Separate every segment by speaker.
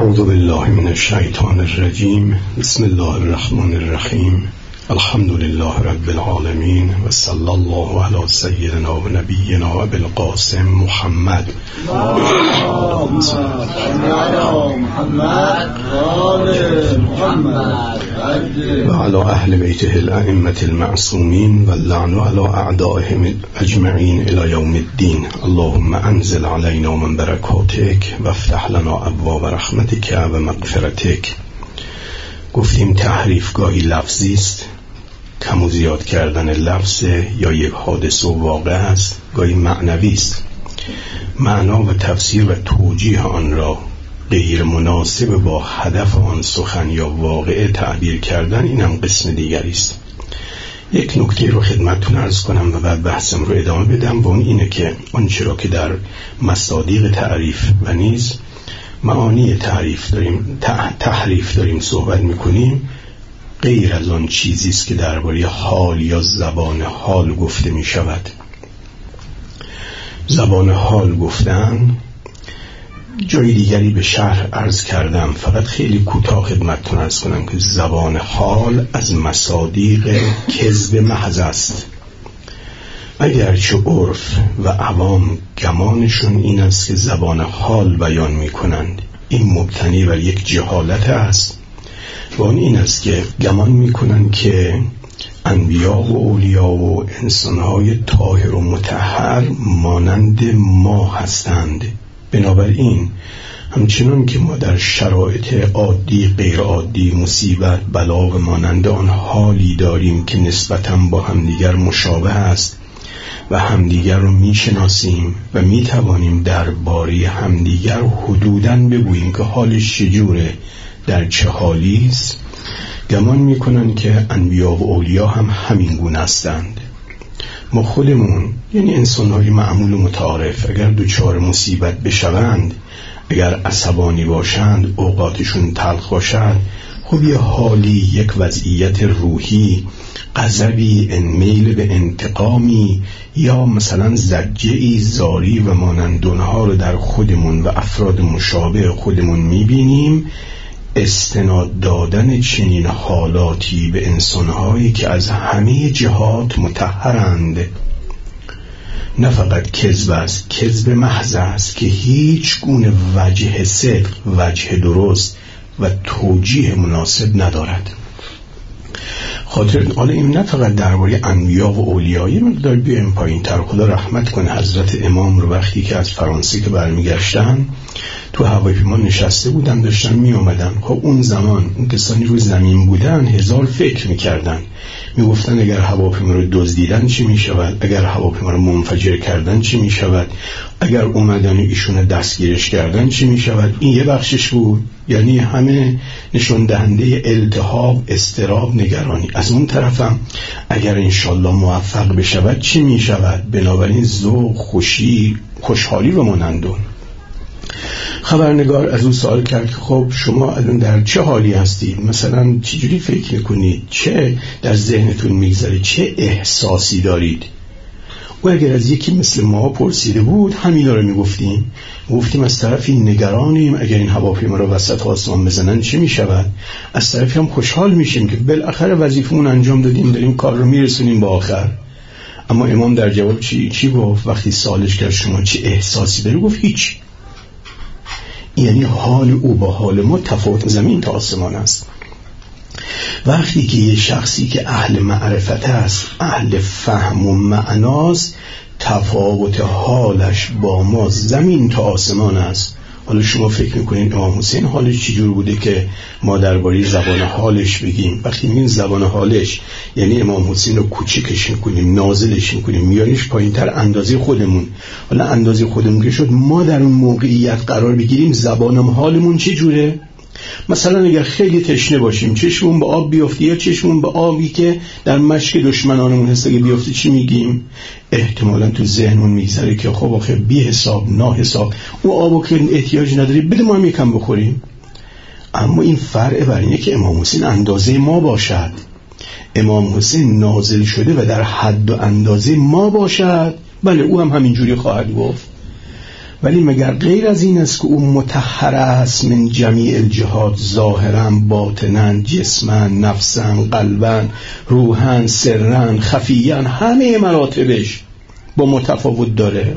Speaker 1: اعوذ بالله من الشیطان الرجیم. بسم الله الرحمن الرحیم. الحمد لله رب العالمین و صلی الله علی سیدنا و نبینا ابی القاسم محمد و علی اهل بیته الائمة المعصومین و اللعن علی اعدائهم اجمعین الی یوم الدین. اللهم انزل علینا من برکاتک و افتح لنا ابواب رحمتک و مغفرتک. گفتیم تحریف گاهی لفظی است، کم و زیاد کردن لفظ یا یک حادثه و واقع است، گاهی معنوی است. معنا و تفسیر و توجیه آن را غیر مناسب با هدف آن سخن یا واقعه تعبیر کردن، اینم قسم دیگری است. یک نکته رو خدمتتون عرض کنم و بعد بحثم رو ادامه بدم و اون اینه که آنچه را که در مصادیق تعریف و نیز معانی تحریف داریم صحبت میکنیم، غیر از آن چیزی است که درباره حال یا زبان حال گفته می شود. زبان حال گفتن جای دیگری به شرح عرض کردم، فقط خیلی کوتاه خدمتتون عرض کنم که زبان حال از مصادیق کذب محض است. اگرچه عرف و عوام گمانشون این است که زبان حال بیان می کنند، این مبتنی بر یک جهالت است و اون این است که گمان می کنند که انبیا و اولیا و انسانهای طاهر و مطهر مانند ما هستند. بنابراین همچنان که ما در شرایط عادی غیر عادی مصیبت بلا و مانند آن حالی داریم که نسبتاً با همدیگر مشابه است و همدیگر رو میشناسیم و میتوانیم درباره همدیگر حدوداً بگوییم که حالش چجوره، در چه حالی است، گمان میکنن که انبیا و اولیا هم همین گونه هستند. ما خودمون یعنی انسان‌های معمول و متعارف اگر دچار مصیبت بشوند، اگر عصبانی باشند، اوقاتشون تلخ باشد، خب یه حالی، یک وضعیت روحی، غضبی، میل به انتقامی یا مثلا زجه‌ای زاری و مانند اونها رو در خودمون و افراد مشابه خودمون میبینیم. استناد دادن چنین حالاتی به انسانهایی که از همه جهات مطهرند نه فقط کذب است، کذب محض است که هیچ گونه وجه صدق، وجه درست و توجیه مناسب ندارد. خاطر حالا این نه فقط درباره انبیا و اولیا، یه مقدار بیایم پایین تر. خدا رحمت کنه حضرت امام رو وقتی که از فرانسه که برمیگشتن تو هواپیما نشسته بودن، داشتن می اومدن. خب اون زمان اون کسانی رو زمین بودن هزار فکر میکردن، میگفتن اگر هواپیما رو دزدیدن چی میشود، اگر هواپیما رو منفجر کردن چی میشود، اگر اومدن ایشون دستگیرش کردن چی میشود. این یه بخشش بود، یعنی همه نشون دهنده التهاب، اضطراب، نگرانی. از اون طرفم اگر انشالله موفق بشود چی میشود. بنابراین ذوق، خوشحالی و مانندون. خبرنگار از اون سوال کرد که خب شما الان در چه حالی هستید، مثلا چجوری فکر میکنید، چه در ذهنتون میگذره، چه احساسی دارید. و اگر از یکی مثل ما پرسیده بود همینا رو گفتیم از طرفی نگرانیم اگر این هواپیما رو وسط آسمان بزنن چه میشود، از طرفی هم خوشحال میشیم که بالاخره وظیفمون انجام دادیم، داریم کار رو میرسونیم به آخر. اما امام در جواب چی گفت؟ وقتی سوالش کرد شما چه احساسی داری، گفت هیچ. یعنی حال او با حال ما تفاوت زمین تا آسمان است. وقتی که یه شخصی که اهل معرفت است، اهل فهم و معناست، تفاوت حالش با ما زمین تا آسمان است. حالا شما فکر میکنین امام حسین حالش چجور بوده که ما درباره زبان حالش بگیم؟ وقتی میگیم زبان حالش یعنی امام حسین رو کوچکش میکنیم، نازلش میکنیم، میاریمش پایینتر اندازه خودمون. حالا اندازه خودمون که شد ما در اون موقعیت قرار بگیریم، زبانم حالمون چجوره؟ مثلا اگر خیلی تشنه باشیم، چشمون به آب بیفته یا چشمون به آبی که در مشک دشمنانمون هست اگه بیفته چی میگیم؟ احتمالاً تو ذهنمون میگذره که خب آخه بی حساب ناحساب اون آبو که احتیاج نداری بده ما هم یکم بخوریم. اما این فرع بر اینه که امام حسین اندازه ما باشد، امام حسین نازل شده و در حد و اندازه ما باشد. بله او هم همینجوری خواهد گفت. ولی مگر غیر از این است که او مطهر است من جمیع الجهات، ظاهرا، باطنا، جسما، نفسا، قلبا، روحا، سرا، خفیا، همه مراتبش با متفاوت داره.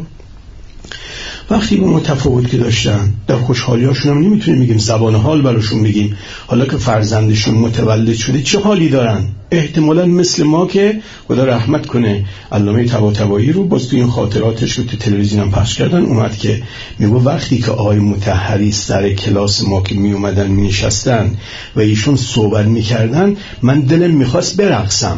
Speaker 1: وقتی با متفاوت که داشتن در خوشحالیاشون هم نمیتونیم بگیم زبان حال براشون بگیم. حالا که فرزندشون متولد شده چه حالی دارن؟ احتمالاً مثل ما که خدا رحمت کنه علامه طباطبایی رو باز تو این خاطراتش رو تو تلویزیون هم پخش کردن، اومد که میگه وقتی که آقای مطهری سر کلاس ما که می اومدن می نشستن و ایشون صحبت میکردن من دلم میخواست برقصم.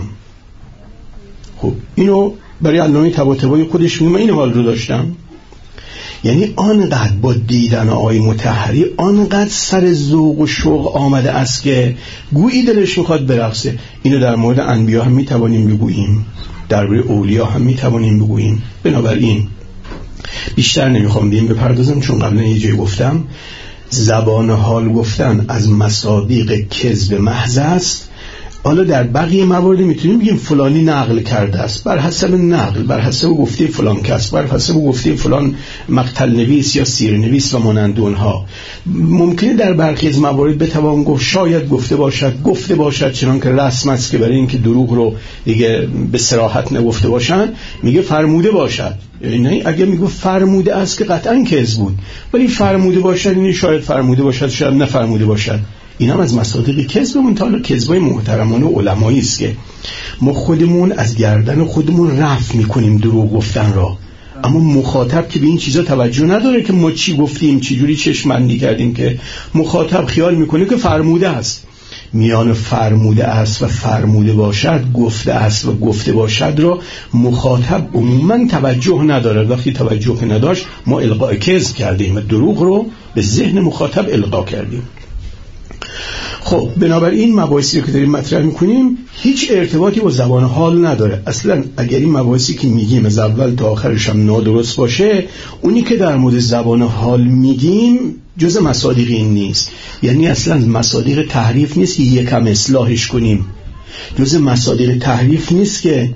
Speaker 1: خب اینو برای علامه طباطبایی خودش میگه من این حال رو داشتم. یعنی آنقدر با دیدن آقای مطهری آنقدر سر ذوق و شوق آمده است که گویی دلش میخواد برقصه. اینو در مورد انبیا هم میتوانیم بگوییم، درباره اولیا هم میتوانیم بگوییم. بنابراین بیشتر نمیخوام به این بپردازم، چون قبلا یه جای گفتم زبان حال گفتن از مصادیق کذب محض است. حالا در بقیه موارد میتونیم بگیم فلانی نقل کرده است، بر حسب نقل، بر حسب گفته فلان کس، بر حسب گفته فلان مقتل نویس یا سیر نویس و مانند اونها. ممکنه در برخی از موارد بتوان گفت شاید گفته باشد چنان که رسم است که برای اینکه دروغ رو دیگه به صراحت نگفته باشن میگه فرموده باشد. یعنی اگه میگه فرموده است که قطعا کذب بود، ولی فرموده باشد یعنی شاید فرموده باشد شاید نفرموده باشد. این هم از مصادیق کذبمون. تا حالا کذبای محترمانه علمایی است که ما خودمون از گردن خودمون رفع میکنیم دروغ گفتن را، اما مخاطب که به این چیزا توجه نداره که ما چی گفتیم، چی جوری چشم‌بندی کردیم، که مخاطب خیال میکنه که فرموده است. میان فرموده است و فرموده باشد، گفته است و گفته باشد را مخاطب عموما توجه نداره. وقتی توجه نداشت ما القاء کذب کردیم و دروغ رو به ذهن مخاطب القا کردیم. خب بنابراین مباحثی که داریم مطرح میکنیم هیچ ارتباطی با زبان حال نداره. اصلا اگر این مباحثی که میگیم از اول تا آخرش هم نادرست باشه، اونی که در مورد زبان حال میگیم جز مصادیق این نیست. یعنی اصلا مصادیق تحریف نیست که یکم اصلاحش کنیم، جز مصادیق تحریف نیست که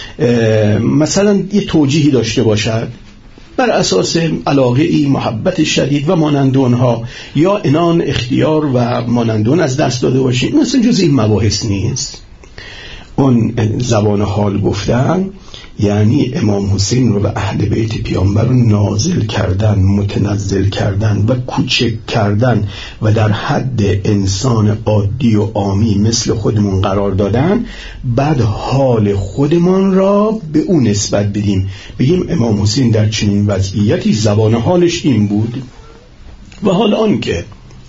Speaker 1: مثلا یه توجیهی داشته باشد بر اساس علاقه ای، محبت شدید و مانند اونها، یا عنان، اختیار و مانند اون از دست داده باشیم. این اصلا جز این مباحث نیست. اون زبان حال گفتن یعنی امام حسین رو و اهل بیت پیامبر رو نازل کردن، متنزل کردن و کوچک کردن و در حد انسان عادی و عامی مثل خودمون قرار دادن. بعد حال خودمان را به اون نسبت بدیم، بگیم امام حسین در چنین وضعیتی زبان حالش این بود. و حال آن که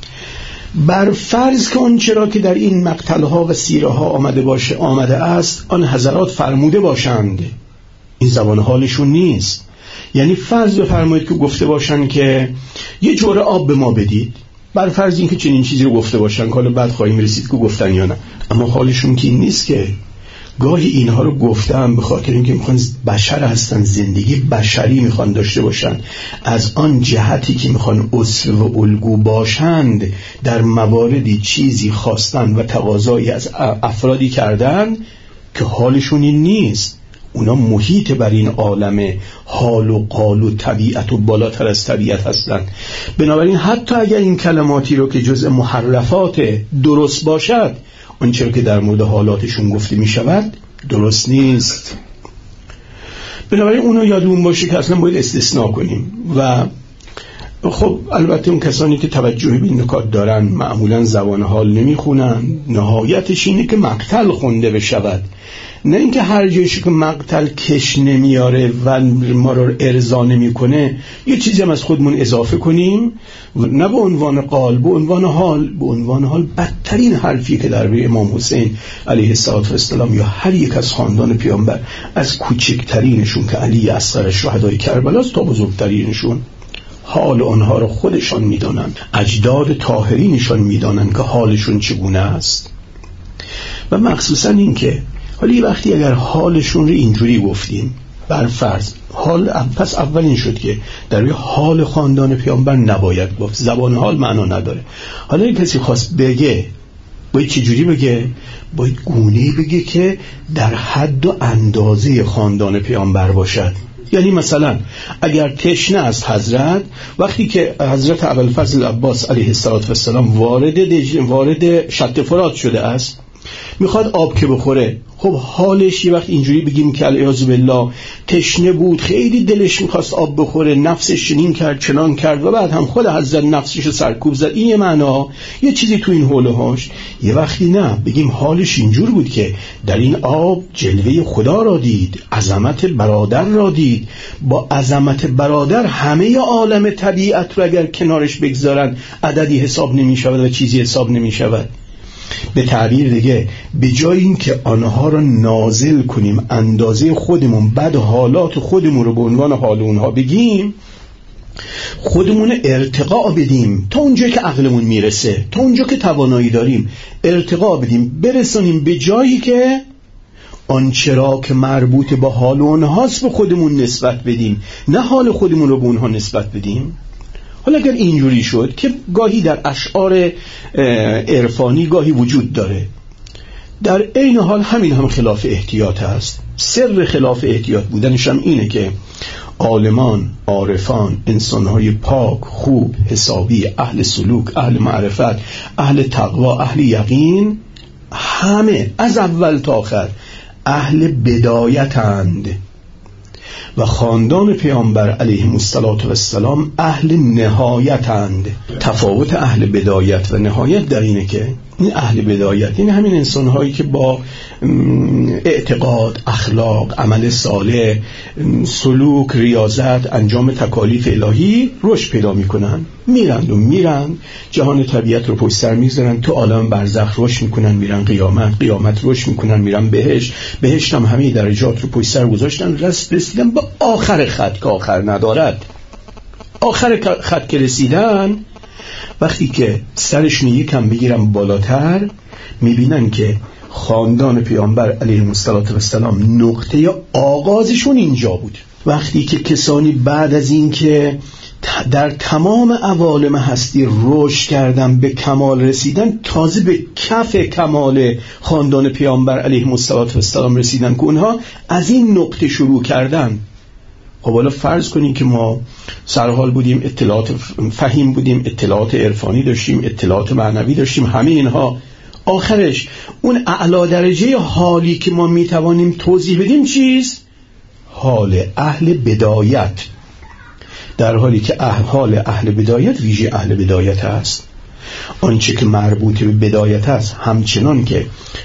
Speaker 1: بر فرض که آنچه را که در این مقتلها و سیره ها آمده است آن حضرات فرموده باشند، این زبان حالشون نیست. یعنی فرض بفرمایید که گفته باشن که یه جوره آب به ما بدید، بر فرض این که چنین چیزی رو گفته باشن که حالا بعد خواهیم رسید که گفتن یا نه، اما حالشون که این نیست. که گاهی اینها رو گفتن به خاطر اینکه میخوان بشر هستن، زندگی بشری میخوان داشته باشن، از آن جهتی که میخوان اسوه و الگو باشند در مواردی چیزی خواستن و تقاضایی از افرادی کردن که حالشون این نیست. اونا محیط بر این عالم حال و قال و طبیعت و بالاتر از طبیعت هستن. بنابراین حتی اگر این کلماتی رو که جزء محرفات درست باشد، آنچه که در مورد حالاتشون گفته می شود درست نیست. بنابراین اونو یادمون باشه که اصلا باید استثناء کنیم. و خب البته اون کسانی که توجه به این نکات دارن معمولا زبان حال نمی خونن. نهایتش اینه که مقتل خونده بشود، نه اینکه هر جایشی که مقتل کش نمیاره و ما رو ارضا نمیکنه یه چیزی هم از خودمون اضافه کنیم، نه به عنوان قال، به عنوان حال. به عنوان حال بدترین حرفی که در امام حسین علیه السلام یا هر یک از خاندان پیامبر، از کوچکترینشون که علی اصغر شهدای کربلاست تا بزرگترینشون، حال آنها رو خودشان میدانن، اجداد طاهرینشان میدانن که حالشون چگونه است. و مخصوصا این که حالا یه وقتی اگر حالشون رو اینجوری گفتیم، بر فرض حال، پس اول این شد که در روی حال خاندان پیامبر نباید گفت، زبان حال معنا نداره. حالا این کسی خواست بگه باید چه جوری بگه؟ باید گونه‌ای بگه که در حد و اندازه خاندان پیامبر باشد. یعنی مثلا اگر تشنه است حضرت، وقتی که حضرت ابوالفضل عباس علیه السلام وارد شط فرات شده است، میخواد آب که بخوره، خب حالش یه وقت اینجوری بگیم که العیاذ بالله تشنه بود، خیلی دلش میخواست آب بخوره، نفسش چنین کرد چنان کرد و بعد هم خود حضرت نفسش سرکوب زد، این یه معنا، یه چیزی تو این حوله هاش. یه وقتی نه بگیم حالش اینجور بود که در این آب جلوه خدا را دید، عظمت برادر را دید، با عظمت برادر همه عالم طبیعت رو اگر کنارش بگذارن عددی حساب نمیشود و چیزی حساب نمیشود. به تعبیر دیگه به جای این که آنها را نازل کنیم اندازه خودمون، بعد حالات خودمون رو به عنوان حال اونها بگیم، خودمون ارتقا بدیم تا اونجا که عقلمون میرسه، تا اونجا که توانایی داریم ارتقا بدیم، برسونیم به جایی که آنچه را که مربوط با حال اونهاست به خودمون نسبت بدیم، نه حال خودمون رو به اونها نسبت بدیم. حالا اگر اینجوری شد که گاهی در اشعار عرفانی گاهی وجود داره، در عین حال همین هم خلاف احتیاط هست. سر خلاف احتیاط بودنش هم اینه که عالمان، عارفان، انسانهای پاک، خوب، حسابی، اهل سلوک، اهل معرفت، اهل تقوا، اهل یقین، همه از اول تا آخر اهل بدایتند و خاندان پیامبر علیهم السلام اهل نهایتند. تفاوت اهل بدایت و نهایت در اینه که این اهل بدایت این همین انسان‌هایی که با اعتقاد، اخلاق، عمل صالح، سلوک، ریاضت، انجام تکالیف الهی رشد پیدا میکنن، میرن جهان طبیعت رو پشت سر میذارن، تو عالم برزخ رشد میکنن، میرن قیامت رشد میکنن، میرن بهشت هم همه درجات رو پشت سر گذاشتن، رسیدن به آخر خط که آخر ندارد. آخر خط که رسیدن، وقتی که سرشون یکم بگیرن بالاتر، میبینن که خاندان پیامبر علیه السلام نقطه آغازشون اینجا بود. وقتی که کسانی بعد از این که در تمام عوالم هستی رشد کردن، به کمال رسیدن، تازه به کف کمال خاندان پیامبر علیه السلام رسیدن که اونها از این نقطه شروع کردن. خب حالا فرض کنیم که ما سرحال بودیم، اطلاعات فهیم بودیم، اطلاعات عرفانی داشتیم، اطلاعات معنوی داشتیم، همه اینها آخرش اون اعلی درجه حالی که ما میتوانیم توضیح بدیم چیست؟ حال اهل بدایت. در حالی که حال اهل بدایت ویژه اهل بدایت است. آنچه که مربوط به بدایت است همچنان که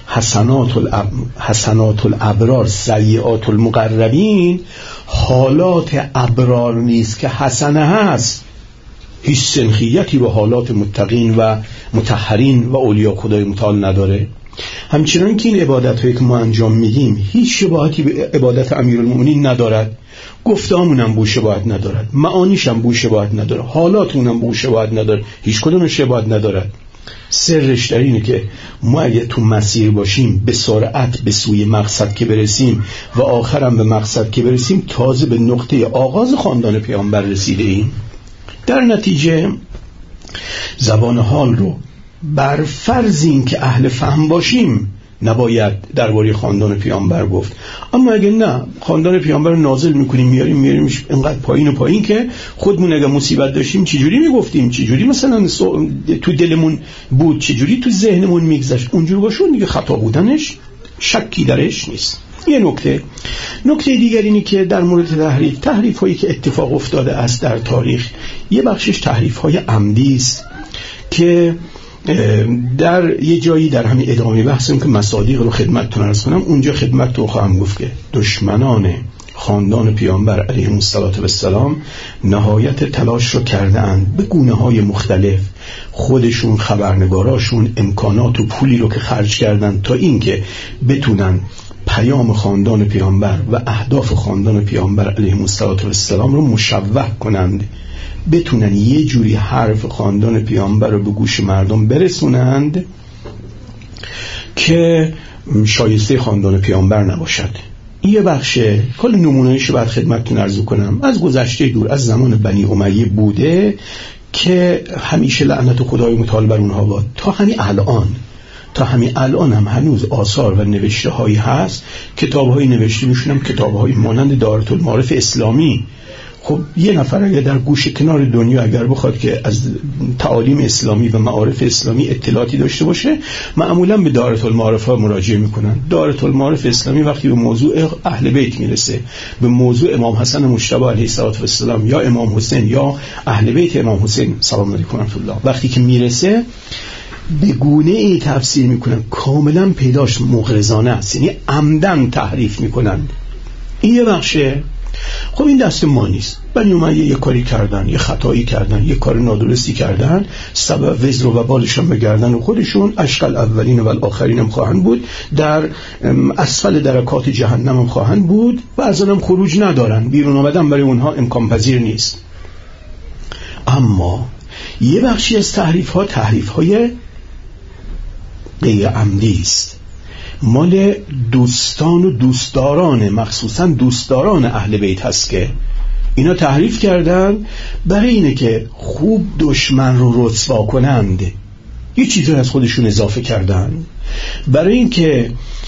Speaker 1: حسنات الابرار سیئات المقربین، حالات ابرار نیست که حسنه هست، هیچ سنخیتی با حالات متقین و مطهرین و اولیاء خدای متعال نداره. همچنان که این عبادت هایی که ما انجام میدیم هیچ شباهتی به عبادت امیرالمومنین ندارد، گفته‌هامون هم بو شباهت ندارد، معانیش هم بو شباهت نداره، حالاتمون هم بو شباهت نداره، هیچ کدومش شباهت ندارد. سرش در اینه که ما اگه تو مسیر باشیم به سرعت به سوی مقصد که برسیم و آخرم به مقصد که برسیم، تازه به نقطه آغاز خاندان پیامبر رسیده ایم. در نتیجه زبان حال رو بر فرض این که اهل فهم باشیم نباید درباره خاندان پیامبر گفت. اما اگه نه، خاندان پیامبر رو نازل میکنیم میاریمش اینقدر پایین که خودمون اگه مصیبت داشتیم چجوری میگفتیم، چجوری مثلا تو دلمون بود، چجوری تو ذهنمون میگذشت، اونجور باشه دیگه خطا بودنش شکی درش نیست. یه نکته دیگر اینه که در مورد تحریف هایی که اتفاق افتاده است در تاریخ، یه بخشش تحریف های عمدی است که در یه جایی در همین ادامه بحثم که مصادیق رو خدمتتون عرض کنم، اونجا خدمتتون خواهم گفت که دشمنان خاندان پیامبر علیه السلام نهایت تلاش رو کردند به گونه‌های مختلف، خودشون، خبرنگاراشون، امکانات و پولی رو که خرج کردن تا اینکه بتونن پیام خاندان پیامبر و اهداف خاندان پیامبر علیه السلام رو مشوه کنند، بتونن یه جوری حرف خاندان پیامبر رو به گوش مردم برسونند که شایسته خاندان پیامبر نباشد. یه بخشه کل نمونه‌ایش رو باید خدمتتون عرض کنم. از گذشته دور، از زمان بنی امیه بوده که همیشه لعنت خدای متعال بر اونها باد، تا همین الان تا همین الان هم هنوز آثار و نوشته هایی هست، کتاب هایی نوشته میشونم، کتاب هایی مانند دارالمعارف اسلامی. خب یه نفر اگر در گوش کنار دنیا اگر بخواد که از تعالیم اسلامی و معارف اسلامی اطلاعاتی داشته باشه، معمولا به دارالمعارف ها مراجعه میکنن. دارالمعارف اسلامی وقتی به موضوع اهل بیت میرسه، به موضوع امام حسن مجتبی علیه السلام یا امام حسین یا اهل بیت امام حسین سلام علیکم و رحمت الله، وقتی که میرسه به گونه ای تفسیر میکنن کاملا پیداش مغرضانه است، یعنی عمدن تحریف میکنن. این یه بخشه. خب این دست ما نیست. بنی امیه یه کاری کردن، یه خطایی کردن، یه کار نادرستی کردن، سبب وزر و وبالشون به گردن خودشون، اشقى الاولین و الاخرین هم خواهند بود، در اسفل درکات جهنم هم خواهند بود و از آنم خروج ندارن، بیرون آمدن برای اونها امکان پذیر نیست. اما یه بخشی از تحریف های غیر عمدی است، مال دوستان و دوستداران، مخصوصا دوستداران اهل بیت هست که اینا تحریف کردن برای اینه که خوب دشمن رو رسوا کنند، یه چیزی از خودشون اضافه کردن، برای اینکه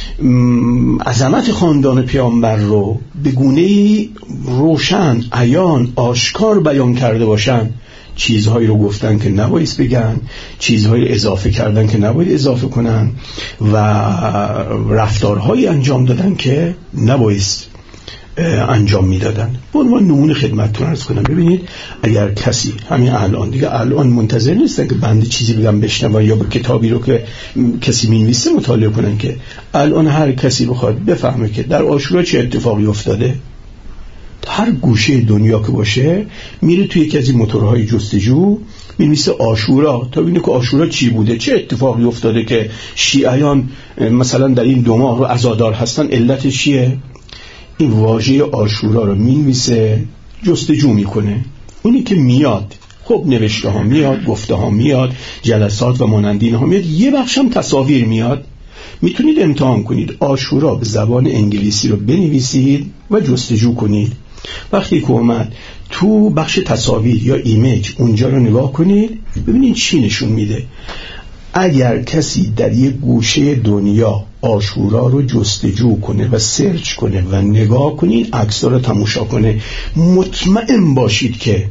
Speaker 1: عظمت خاندان پیامبر رو به گونه‌ای روشن، عیان، آشکار بیان کرده باشن، چیزهایی رو گفتن که نباید بگن، چیزهایی اضافه کردن که نباید اضافه کنن و رفتارهایی انجام دادن که نباید انجام میدادن. به عنوان نمونه خدمتتون عرض کنم، ببینید اگر کسی همین الان منتظر نیستن که بنده چیزی بگم بشنون یا به کتابی رو که کسی می‌نویسه مطالعه کنن، که الان هر کسی بخواد بفهمه که در عاشورا چه اتفاقی افتاده، هر گوشه دنیا که باشه میره توی یکی از این موتورهای جستجو می‌نویسه عاشورا تا ببینه که عاشورا چی بوده، چه اتفاقی افتاده که شیعیان مثلا در این 2 ماه رو عزادار هستن، علتش چیه؟ این واژه عاشورا رو می‌نویسه، جستجو میکنه. اونی که میاد، خب نوشته ها میاد، گفته ها میاد، جلسات و مانندین ها میاد، یه بخش هم تصاویر میاد. میتونید امتحان کنید عاشورا به زبان انگلیسی رو بنویسید و جستجو کنید. وقتی که اومد تو بخش تصاویر یا ایمیج اونجا رو نگاه کنید، ببینید چی نشون میده. اگر کسی در یک گوشه دنیا عاشورا رو جستجو کنه و سرچ کنه و نگاه کنه، این عکس‌ها رو تماشا کنه، مطمئن باشید که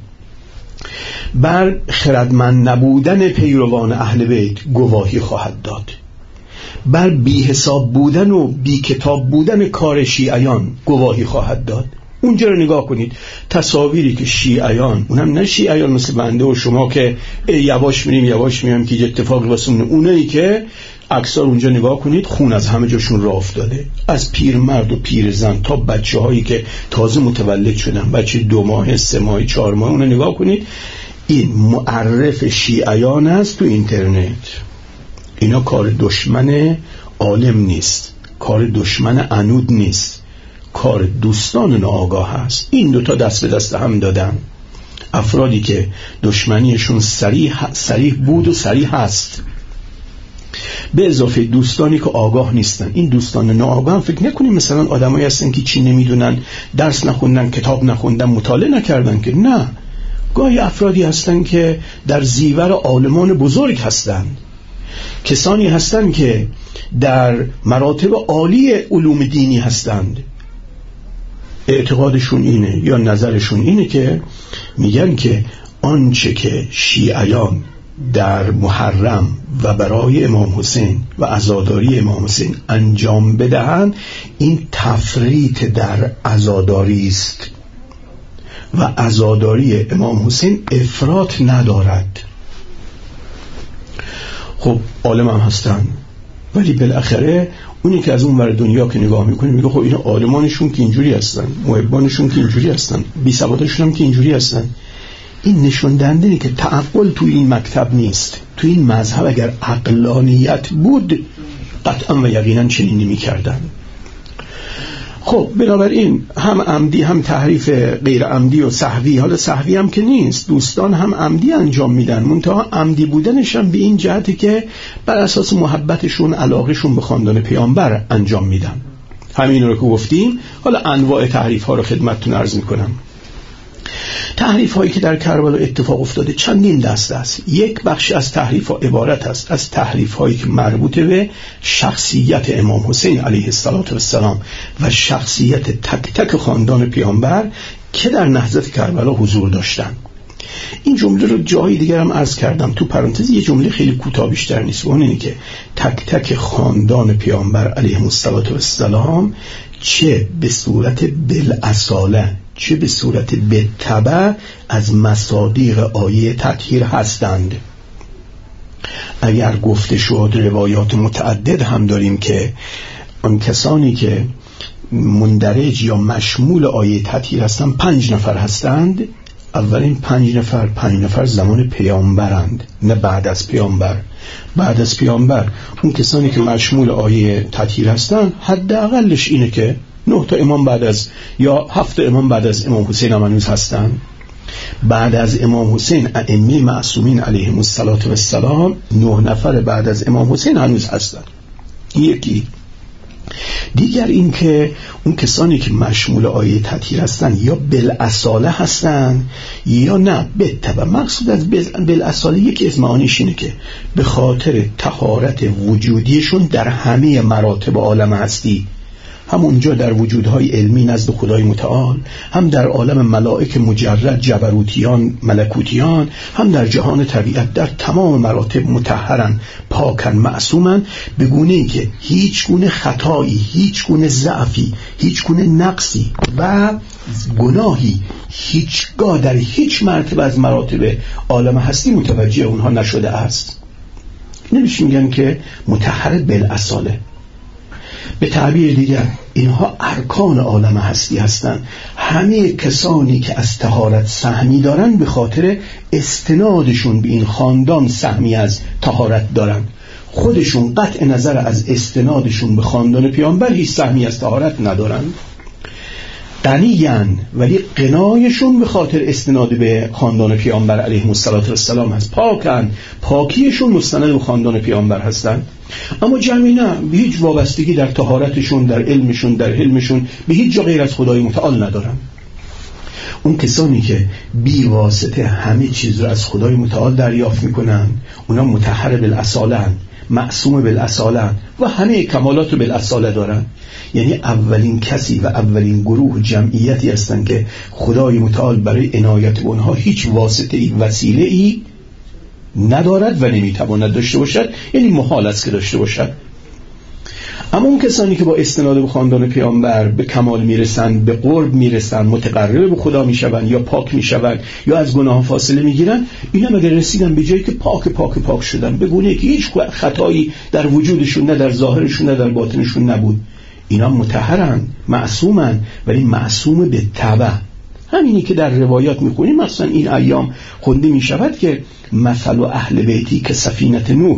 Speaker 1: بر خردمند نبودن پیروان اهل بیت گواهی خواهد داد، بر بی حساب بودن و بی کتاب بودن کار شیعیان گواهی خواهد داد. اونجا رو نگاه کنید، تصاویری که شیعیان، اونم نه شیعیان مثل بنده و شما که یواش میریم یواش میام که اتفاقی واسه اونایی که عکس‌ها اونجا نگاه کنید، خون از همه جاشون راه افتاده، از پیرمرد و پیرزن تا بچه‌هایی که تازه متولد شدن، بچه 2 ماه 3 ماه 4 ماه، اون نگاه کنید. این معرف شیعیان است تو اینترنت. اینا کار دشمن عالم نیست، کار دشمن عنود نیست، کار دوستان ناآگاه هست. این 2 تا دست به دست هم دادن. افرادی که دشمنیشون صریح بود و صریح هست، به اضافه دوستانی که آگاه نیستن. این دوستان ناآگاه هم فکر نکنیم مثلا آدمایی هستن که چی نمیدونن، درس نخوندن، کتاب نخوندن، مطالعه نکردن، که نه، گاهی افرادی هستن که در زیور عالمان بزرگ هستن، کسانی هستن که در مراتب عالی علوم دینی هستند. اعتقادشون اینه یا نظرشون اینه که میگن که آنچه که شیعیان در محرم و برای امام حسین و عزاداری امام حسین انجام بدهند، این تفریط در عزاداری است و عزاداری امام حسین افراط ندارد. خب عالم هم هستن، ولی بالاخره اونی که از اون ور دنیا که نگاه میکنه میگه خب اینا عالمانشون که اینجوری هستن، محبانشون که اینجوری هستن، بی سوادشون هم که اینجوری هستن. این نشون دهنده که تعقل توی این مکتب نیست. توی این مذهب اگر عقلانیت بود قطعا و یقینا چنین نمی‌کردن. خب بنابراین هم عمدی هم تحریف غیر عمدی و سهوی، حالا سهوی هم که نیست، دوستان هم عمدی انجام میدن، منتها عمدی بودنش هم به این جهتی که بر اساس محبتشون، علاقهشون به خاندان پیامبر انجام میدن. همین رو که گفتیم. حالا انواع تحریف ها رو خدمتتون عرض میکنم. تحریف هایی که در کربلا اتفاق افتاده چندین دسته است. یک بخش از تحریف ها عبارت است از تحریف هایی که مربوط به شخصیت امام حسین علیه السلام و شخصیت تک تک خاندان پیامبر که در نهضت کربلا حضور داشتند. این جمله رو جای دیگر هم عرض کردم تو پرانتز، یه جمله خیلی کوتاه بیشتر نیست، اون اینه که تک تک خاندان پیامبر علیهم السلام چه به صورت بالاصاله چه به صورت بالتبع از مصادیق آیه تطهیر هستند. اگر گفته شد روایات متعدد هم داریم که آن کسانی که مندرج یا مشمول آیه تطهیر هستند 5 نفر هستند. اولین 5 نفر زمان پیامبرند، نه بعد از پیامبر. بعد از پیامبر اون کسانی که مشمول آیه تطهیر هستند حداقلش اینه که 9 تا امام بعد از یا 7 امام بعد از امام حسین هم هنوز هستند. بعد از امام حسین ائمه معصومین علیهم السلام 9 نفر بعد از امام حسین هنوز هستند. یکی دیگر این که اون کسانی که مشمول آیه تطهیر هستن یا بالاصاله هستن یا نه بالتبع. مقصود از بالاصاله یکی از معانیش اینه که به خاطر طهارت وجودیشون در همه مراتب عالم هستی، همونجا در وجودهای علمی نزد خدای متعال، هم در عالم ملائک مجرد جبروتیان ملکوتیان، هم در جهان طبیعت، در تمام مراتب مطهرن، پاکن، معصومن، به گونه‌ای که هیچ گونه خطایی، هیچ گونه ضعفی، هیچ گونه نقصی و گناهی هیچگاه در هیچ مرتبه از مراتب عالم هستی متوجه اونها نشده است. نمیشه میگن که مطهر بالاصاله. به تعبیر دیگر اینها ارکان عالم هستی هستند. همه کسانی که از طهارت سهمی دارن به خاطر استنادشون به این خاندان سهمی از طهارت دارن. خودشون قطع نظر از استنادشون به خاندان پیامبر هیچ سهمی از طهارت ندارن. غنیان ولی غنایشون به خاطر استناد به خاندان پیامبر علیهم السلام هست. پاکن، پاکیشون مستند به خاندان پیامبر هستن. اما جمعی نه، به هیچ وابستگی در طهارتشون، در علمشون، در حلمشون به هیچ جا غیر از خدای متعال ندارن. اون کسانی که بی واسطه همه چیز رو از خدای متعال دریافت میکنن اونا مطهر بالاصاله، معصوم بالاصاله و همه کمالات رو بالاصاله دارن. یعنی اولین کسی و اولین گروه جمعیتی هستن که خدای متعال برای عنایت به اونها هیچ واسطه‌ای وسیله‌ای ندارد و نمیتواند داشته باشد، یعنی محال است که داشته باشد. اما اون کسانی که با استناد به خاندان پیامبر به کمال میرسن، به قرب میرسن، متقرب به خدا میشون یا پاک میشون یا از گناه فاصله میگیرن، اینا مگر رسیدن به جایی که پاک شدن، به گونه‌ای که هیچ خطایی در وجودشون، نه در ظاهرشون نه در باطنشون نبود. اینا مطهرن، معصومن، ولی معصوم به تبع. همینی که در روایات میخونیم، مثلا این ایام خونده میشود که مثل اهل بیتی که سفینه نوح،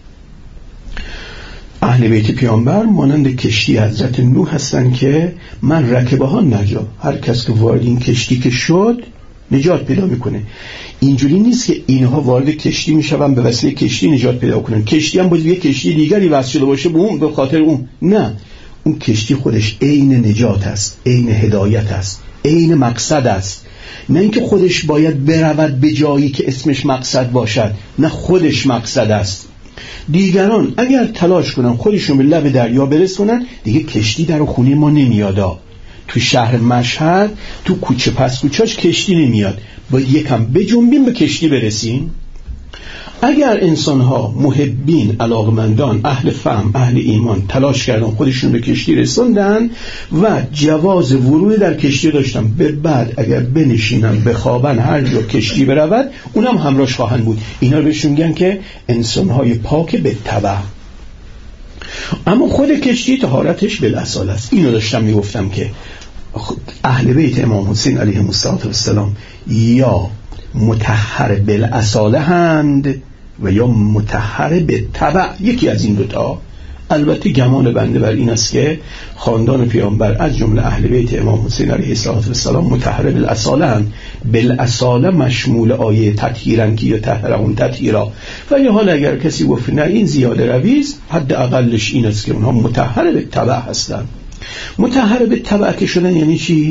Speaker 1: اهل بیت پیامبر مانند کشتی حضرت نوح هستن که من رکبه ها نجا، هر کس که وارد این کشتی که شد نجات پیدا میکنه. اینجوری نیست که اینها وارد کشتی میشون به وسیله کشتی نجات پیدا کنن، کشتی هم باید یه کشتی دیگری وصل شده باشه به اون به خاطر اون. نه، اون کشتی خودش عین نجات است، عین هدایت است، عین مقصد است. نه اینکه خودش باید برود به جایی که اسمش مقصد باشد، نه، خودش مقصد است. دیگران اگر تلاش کنن خودشون به لب دریا برسونن، دیگه کشتی در خونه ما نمیادا. تو شهر مشهد تو کوچه پس کوچه‌اش کشتی نمیاد، باید یکم بجنبیم به کشتی برسیم. اگر انسان‌ها محبین، علاقمندان، اهل فهم، اهل ایمان تلاش کردن خودشون به کشتی رسوندن و جواز ورود در کشتی داشتن، به بعد اگر بنشینن بخوابن هر جا کشتی برود اونم همراهش خواهند بود. اینا بهشون میگن که انسان‌های پاک به تبع. اما خود کشتی طهارتش بالاصاله است. اینو داشتم میگفتم که اهل بیت امام حسین علیه السلام یا مطهر بالاصاله هند و یا مطهر به تبع، یکی از این دوتا. البته گمان بنده بر این است که خاندان پیامبر از جمله اهل بیت امام حسین علیه السلام مطهر بالاصاله هند، بالاصاله مشمول آیه تطهیرن که یا طهرهم تطهیرا. و یا حال اگر کسی گفت نه این زیاده رویست، حد اقلش این است که اونها مطهر به تبع هستند. مطهر به تبع که شدن یعنی چی؟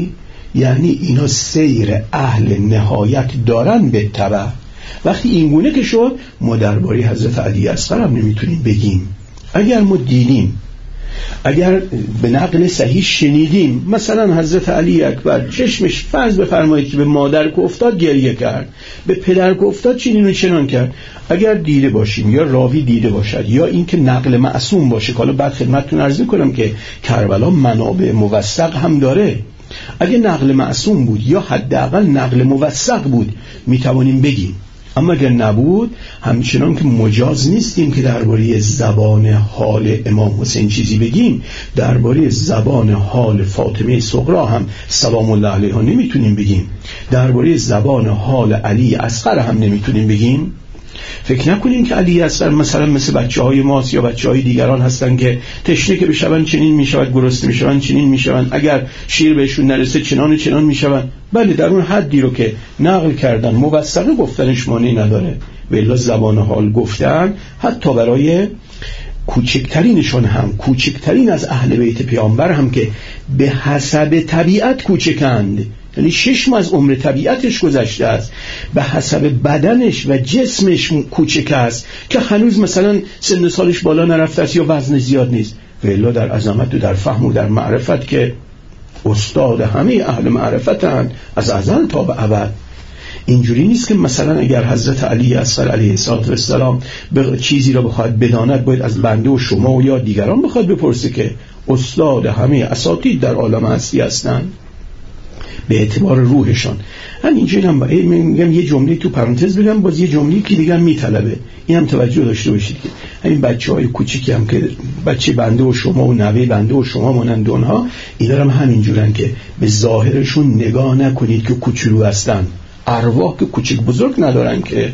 Speaker 1: یعنی اینا سیر اهل نهایت دارن به تبع. وقتی این گونه که شد، ما درباره حضرت علی اصغر هم نمیتونیم بگیم. اگر ما دیدیم، اگر به نقل صحیح شنیدیم مثلا حضرت علی اکبر چشمش فرض بفرمایید که به مادر که افتاد گریه کرد، به پدر که افتاد چنین و چنان کرد، اگر دیده باشیم یا راوی دیده باشد یا این که نقل معصوم باشه، حالا بعد خدمتتون عرض می‌کنم که کربلا منابع موثق هم داره، اگه نقل معصوم بود یا حداقل نقل موثق بود میتوانیم بگیم. اما اگر نبود، همچنان که مجاز نیستیم که درباره زبان حال امام حسین چیزی بگیم، درباره زبان حال فاطمه صغرا هم سلام الله علیها نمیتونیم بگیم، درباره زبان حال علی اصغر هم نمیتونیم بگیم. فکر نکنیم که علی اصغر مثلا مثل بچه‌های ماست یا بچه‌های دیگران هستن که تشنه که بشون چنین میشود، گرسنه میشون چنین میشون، اگر شیر بهشون نرسه چنان و چنان میشون. بله، در اون حدی رو که نقل کردن موثقه گفتنش معنی نداره. والا زبان حال گفتن حتی برای کوچکترینشون هم، کوچکترین از اهل بیت پیامبر هم که به حسب طبیعت کوچکند، یعنی 6 ماه از عمر طبیعتش گذشته است، به حسب بدنش و جسمش کوچک است که هنوز مثلا سن سالش بالا نرفته است یا وزن زیاد نیست. والا در عظمت و در فهم و در معرفت که استاد همه اهل معرفتند از ازل تا به ابد. اینجوری نیست که مثلا اگر حضرت علی اصغر علیه السلام به چیزی را بخواد بداند باید از بنده و شما و یا دیگران بخواد بپرسه، که استاد همه اساتید در عالم هستی هستند به اعتبار روحشان. همینجوری هم میگم یه جمله تو پرانتز بگم، باز یه جمله که دیگه میطلبه این هم توجه داشته باشید که همین بچه‌های کوچیکی هم که بچه بنده و شما و نوه بنده و شما مانند اونها، اینا هم همینجورن که به ظاهرشون نگاه نکنید که کوچولو هستن. ارواح که کوچک بزرگ ندارن که،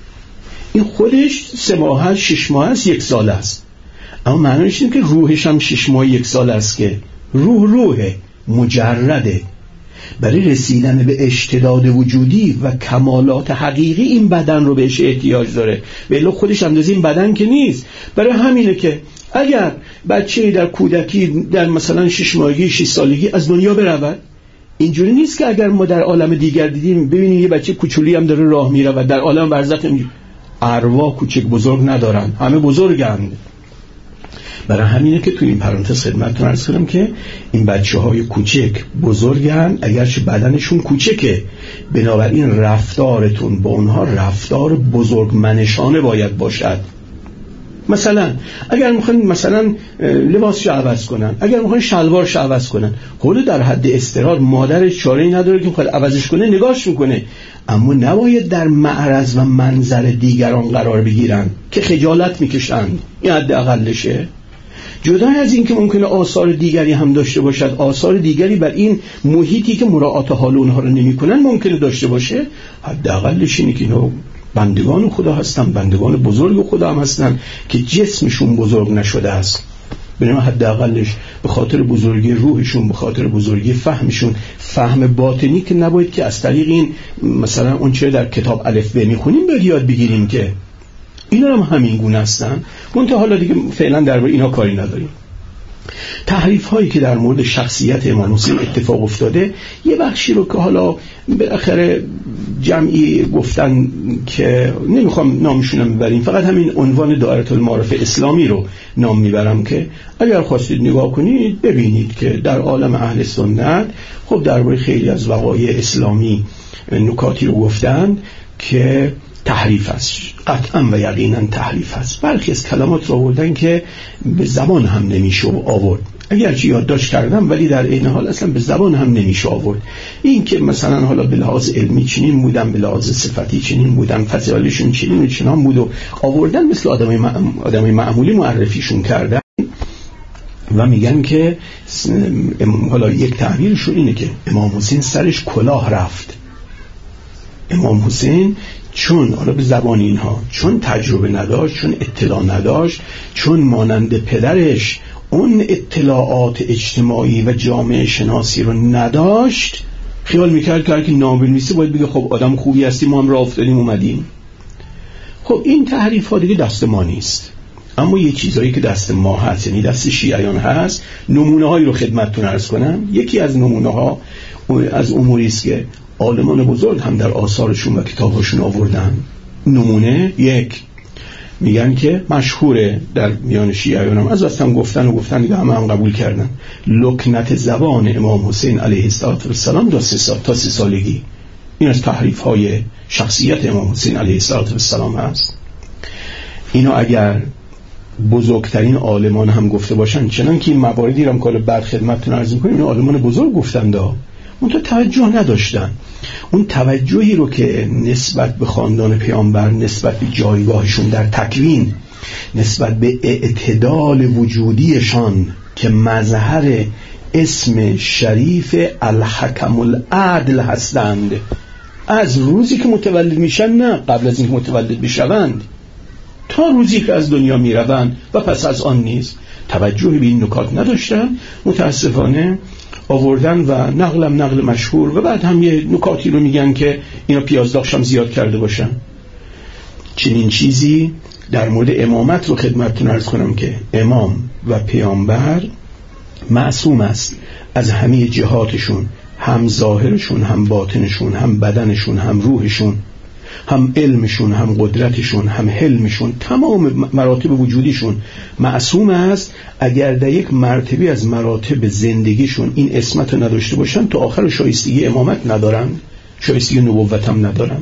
Speaker 1: این خودش 3 ماه است، 6 ماه است، 1 سال است، اما معنیش اینه که روحش هم 6 ماه 1 سال است که روح مجرده. برای رسیدن به اشتداد وجودی و کمالات حقیقی این بدن رو بهش احتیاج داره، ولی خودش اندازه این بدن که نیست. برای همینه که اگر بچه‌ای در کودکی در مثلا 6 ماهگی 6 سالگی از دنیا برود، اینجوری نیست که اگر ما در عالم دیگر دیدیم ببینیم یه بچه کوچولی هم داره راه میره و در عالم برزخ ارواح کوچک بزرگ ندارن، همه بزرگند. برای همینه که تو این پرانتز خدمتتون عرض کنم که این بچه‌های کوچک بزرگن، اگرچه بدنشون کوچکه، بنابراین رفتارتون با اونها رفتار بزرگمنشانه باید باشد. مثلا اگر میخواین مثلا لباسش عوض کنن، اگر میخواین شلوارش عوض کنن، خود در حد اضطرار مادرش چاره‌ای نداره که میخواد عوضش کنه، نگاهش میکنه، اما نباید در معرض و منظر دیگران قرار بگیرن که خجالت میکشند. این حد اقلشه. جدای از این که ممکنه آثار دیگری هم داشته باشد، آثار دیگری بر این محیطی که مراعات حال اونها رو نمیکنن ممکنه داشته باشه، حداقلش اینه که اینا بندگان خدا هستن، بندگان بزرگ خدا هم هستن که جسمشون بزرگ نشده است. بنابراین حداقلش به خاطر بزرگی روحشون، به خاطر بزرگی فهمشون، فهم باطنی که نباید که از طریق این مثلا اون چه در کتاب الف ب میخونیم به یاد بگیریم، که اینا هم همین گونه هستن. منتها حالا دیگه فعلا درباره اینا کاری نداریم. تحریف هایی که در مورد شخصیت امام حسین اتفاق افتاده، یه بخشی رو که حالا بالاخره جمعی گفتن که نمیخوام نامشونم ببریم، فقط همین عنوان دایره المعارف اسلامی رو نام میبرم که اگر خواستید نگاه کنید ببینید که در عالم اهل سنت خب درباره خیلی از وقایع اسلامی نکاتی رو گفتن که تحریف است، قطعا و یقینا تحریف است. برخی از کلمات رو آوردن که به زبان هم نمیشه آورد، اگرچه یادداشت کردم ولی در این حال اصلا به زبان هم نمیشه آورد. این که مثلا حالا به لحاظ علمی چنین بودن، به لحاظ صفتی چنین بودن، فضایلشون چنین و چنان بود و آوردن مثل آدمای معمولی معرفیشون کردن و میگن که حالا یک تعبیرشون اینه که امام حسین سرش کلاه رفت. امام حسین چون حالا به زبان اینها چون تجربه نداشت، چون اطلاع نداشت، چون مانند پدرش اون اطلاعات اجتماعی و جامعه شناسی رو نداشت، خیال میکرد که هر کی نام بنویسه باید بگه خب آدم خوبی هستی، ما هم راه افتادیم اومدیم. خب این تحریف ها دیگه دست ما نیست، اما یه چیزایی که دست ما هست، یعنی دست شیعیان هست. نمونه هایی رو خدمتتون عرض کنم. یکی از نمونه ها از اموری است که عالمان بزرگ هم در آثارشون و کتابشون آوردن. نمونه یک، میگن که مشهوره در میان شیعیان هم از وقتم گفتن دیگه همه هم قبول کردن، لکنت زبان امام حسین علیه السلام تا 3 سالگی. این از تحریف های شخصیت امام حسین علیه السلام هست. اینو اگر بزرگترین عالمان هم گفته باشن، چنان که این مواردی رو هم کال بعد خدمتتون عرض می‌کنیم، این عالمان بزرگ گفتن اون تو توجه نداشتن. اون توجهی رو که نسبت به خاندان پیامبر، نسبت به جایگاهشون در تکوین، نسبت به اعتدال وجودیشان که مظهر اسم شریف الحکم العدل هستند، از روزی که متولد میشن، نه قبل از اینکه متولد بشوند، تا روزی که از دنیا میروند و پس از آن نیز توجه به این نکات نداشتن. متاسفانه آوردن و نقل مشهور و بعد هم یه نکاتی رو میگن که اینا پیازداغش هم زیاد کرده باشن. چنین چیزی در مورد امامت رو خدمتتون عرض کنم که امام و پیامبر معصوم است از همه جهاتشون، هم ظاهرشون، هم باطنشون، هم بدنشون، هم روحشون، هم علمشون، هم قدرتشون، هم حلمشون، تمام مراتب وجودیشون معصوم است. اگر در یک مرتبه از مراتب زندگیشون این اسمت رو نداشته باشن، تا آخر شایستگی امامت ندارن، شایستگی نبوت هم ندارن.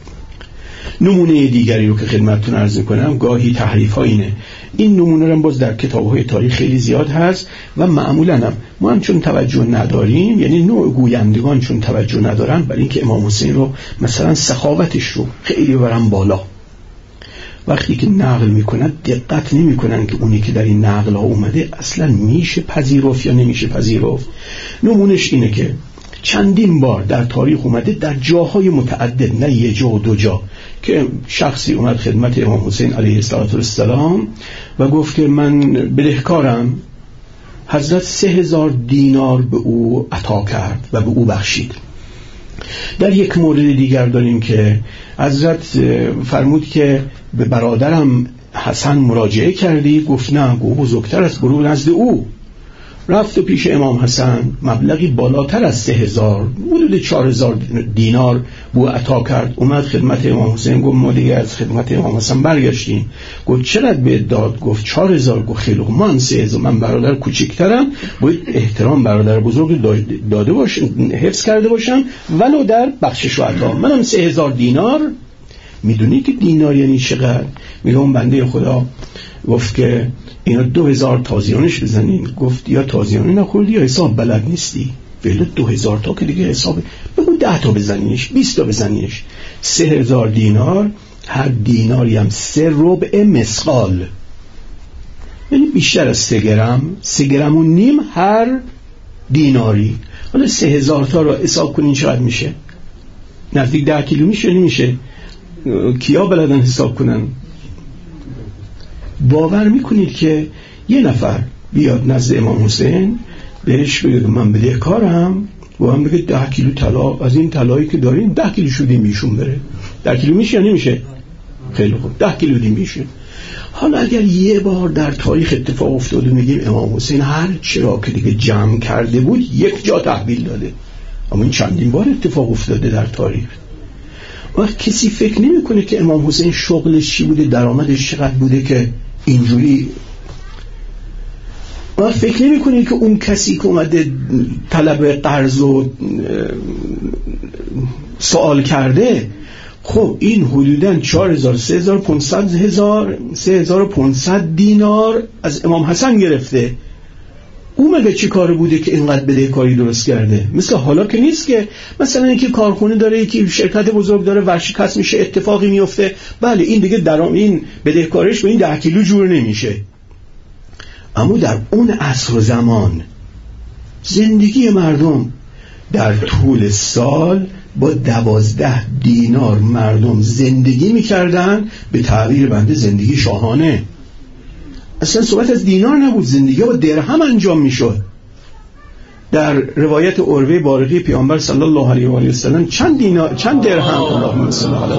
Speaker 1: نمونه دیگری رو که خدمتتون عرض کنم، گاهی تحریف ها اینه. این نمونه رو باز در کتاب‌های تاریخ خیلی زیاد هست و معمولاً هم ما هم چون توجه نداریم، یعنی نوع گویندگان چون توجه ندارن، برای اینکه امام حسین رو مثلا سخاوتش رو خیلی برن بالا، وقتی که نقل میکنن دقت نمیکنن که اونی که در این نقل ها اومده اصلا میشه پذیرفت یا نمیشه پذیرفت. نمونش اینه که چندین بار در تاریخ اومده در جاهای متعدد، نه یه جا و 2 جا، که شخصی اومد خدمت امام حسین علیه السلام و گفت که من بدهکارم. حضرت 3000 دینار به او عطا کرد و به او بخشید. در یک مورد دیگر داریم که حضرت فرمود که به برادرم حسن مراجعه کردی؟ گفت نه. گفت بزرگتر است، برو نزد او. رفت و پیش امام حسن مبلغی بالاتر از 3000، حدود 4000 دینار بو عطا کرد. اومد خدمت امام حسین، گفت ما دیگه از خدمت امام حسن برگشتیم. گفت چقدر به داد؟ گفت 4000. گفت خیلی خوب، من 3000، من برادر کوچکترم، باید احترام برادر بزرگ داده باشم، حفظ کرده باشم ولو در بخشش و عطا. منم 3000 دینار. میدونی که دینار یعنی چقدر؟ میگه اون بنده خدا گفت که اینا 2000 تازیانش بزنین. گفت یا تازیانه نخوردی یا حساب بلد نیستی. ولی 2000 تا که دیگه حساب، بگو 10 تا بزنینش، 20 تا بزنینش. 3000 دینار، هر دیناری هم 3/4 مسقال، یعنی بیشتر از 3 گرم، 3 گرم و نیم هر دیناری. حالا 3000 تا رو حساب کنین چقدر میشه؟ نزدیک 10 کیلو میشه. نمیشه؟ کیا بلدن حساب کنن؟ باور میکنید که یه نفر بیاد نزد امام حسین بهش بگه من بدهکارم و هم بگه 10 کیلو طلا، از این طلایی که داریم 10 کیلو شدیم بیشون بره. 10 کیلو میشه یا نمیشه؟ خیلی خوب، 10 کیلو دیم میشه. حالا اگر یه بار در تاریخ اتفاق افتاده میگیم امام حسین هر چرا که دیگه جمع کرده بود یک جا تحویل داده، اما این چندین بار اتفاق افتاده در تاریخ. وقت کسی فکر نمیکنه که امام حسین شغلش چی بوده، درآمدش چقدر بوده که اینجوری. وقت فکر نمیکنه که اون کسی که اومده طلب قرض و سوال کرده، خب این حدوداً 4000 3500 دینار از امام حسن گرفته. او مگه چی کار بوده که اینقدر بدهکاری درست کرده؟ مثل حالا که نیست که مثلا یکی کارخونه داره، یکی شرکت بزرگ داره، ورشکست میشه، اتفاقی میفته، بله این دیگه درام این بدهکاریش به این 10 کیلو جور نمیشه. اما در اون عصر و زمان زندگی مردم در طول سال با 12 دینار مردم زندگی میکردن، به تعبیر بنده زندگی شاهانه. اصلا صحبت از دینار نبود، زندگی با درهم انجام میشد. در روایت عروه بارقی پیامبر صلی الله علیه و آله و سلم چند درهم، اللهم صل علی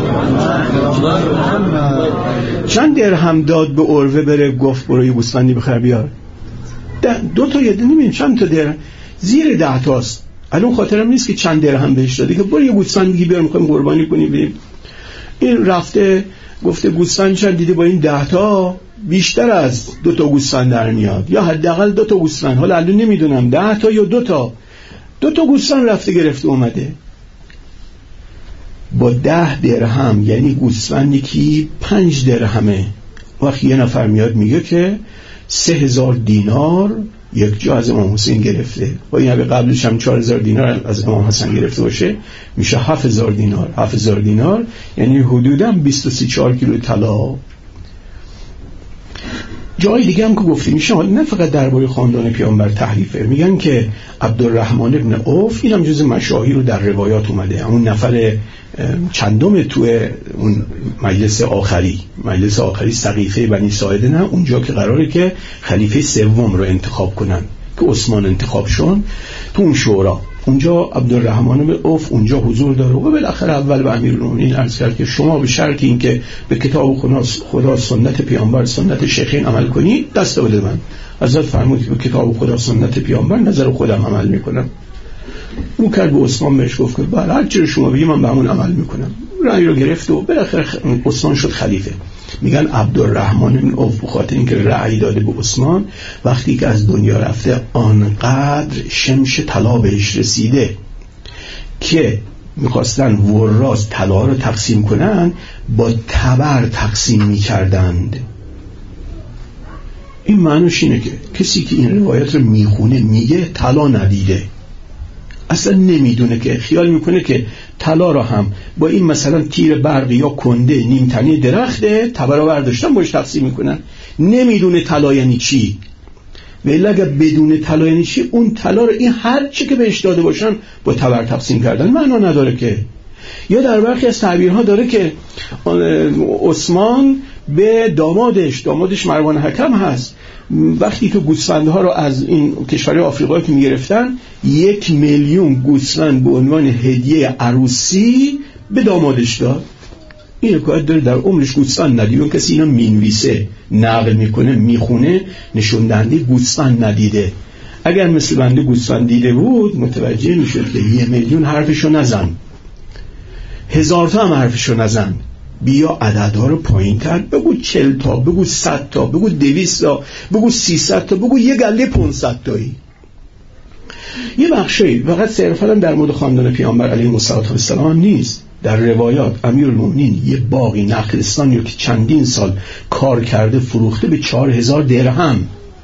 Speaker 1: چند درهم داد به عروه بره، گفت برو یه گوسفندی بخر بیار. 2 تا یه نمیدونم چند تا درهم، زیر 10 تاست. الان خاطرم نیست که چند درهم بهش داده که برو یه گوسفند دیگه بیار میخوایم قربانی کنیم بریم. این رفته گفته گوسفند چند دیده با این 10 تا بیشتر از 2 تا گوسفند در میاد، یا حداقل 2 تا گوسفند، حالا الان نمیدونم 10 تا یا 2 تا گوسفند رفته گرفته اومده با 10 درهم، یعنی گوسفندی که 5 درهمه. وقتی یه نفر میاد میگه که 3000 دینار یک جا از امام حسین گرفته و این به قبلش هم 4000 دینار از امام حسین گرفته باشه، میشه 7000 دینار. 7000 دینار یعنی حدوداً 23-24 کیلو طلا. جای دیگه هم که گفته میشه، نه فقط درباره خاندان پیامبر تحریفه، میگن که عبدالرحمن ابن عوف، این هم جز مشاهیر رو در روایات اومده، اون نفر چندم توی اون مجلس آخری سقیفه بنی ساعده، نه اونجا که قراره که خلیفه سوم رو انتخاب کنن که عثمان انتخاب شون، تو اون شورا اونجا عبدالرحمن بن عوف اونجا حضور داره و بالاخره اول به امیرالمومنین عرض کرد که شما به شرط این که به کتاب خدا سنت پیامبر سنت شیخین عمل کنید دست بده من. حضرت فرمود که به کتاب خدا سنت پیامبر نظر خودم عمل میکنم. رو کرد به عثمان، بهش گفت که بله هر چیزی شما بگی من به همون عمل میکنم. رأی رو گرفت و بالاخره عثمان شد خلیفه. میگن عبدالرحمن بن عوف بخاطر اینکه رأی داده به عثمان، وقتی که از دنیا رفته آنقدر شمش طلا بهش رسیده که میخواستن وراث طلا رو تقسیم کنن، با تبر تقسیم میکردند. این معنیش اینه که کسی که این روایت رو میخونه میگه طلا ندیده، اصلا نمیدونه، که خیال میکنه که طلا رو هم با این مثلا تیر برقی یا کنده نیمتنه درخته تبر رو برداشتن باش تقسیم میکنن، نمیدونه طلا یعنی چی. ولی اگر بدون طلا یعنی چی، اون طلا رو این هر چی که بهش داده باشن با تبر تقسیم کردن معنا نداره که. یا در برخی از تعبیرها داره که عثمان به دامادش مروان حکم هست، وقتی که گوسفندها رو از این کشورهای آفریقایی که میگرفتن 1 میلیون گوسفند به عنوان هدیه عروسی به دامادش داد. این حکایت داره در عمرش گوسفند ندیده. کسی اینا مینویسه، نقل میکنه، میخونه، نشون دهنده گوسفند ندیده. اگر مثل بنده گوسفند دیده بود متوجه میشد که 1 میلیون حرفشو نزن، 1000 تا هم حرفشو نزن، بیا عددها رو پایین تر بگو، 40 تا بگو، 100 تا بگو، 200 تا بگو، 300 تا بگو، یه گله 500 تایی. یه بخشی فقط صرفاً در مورد خاندان پیامبر علیه السلام نیست. در روایات امیرالمومنین یه باغی نخلستانی رو که چندین سال کار کرده فروخته به 4000 درهم.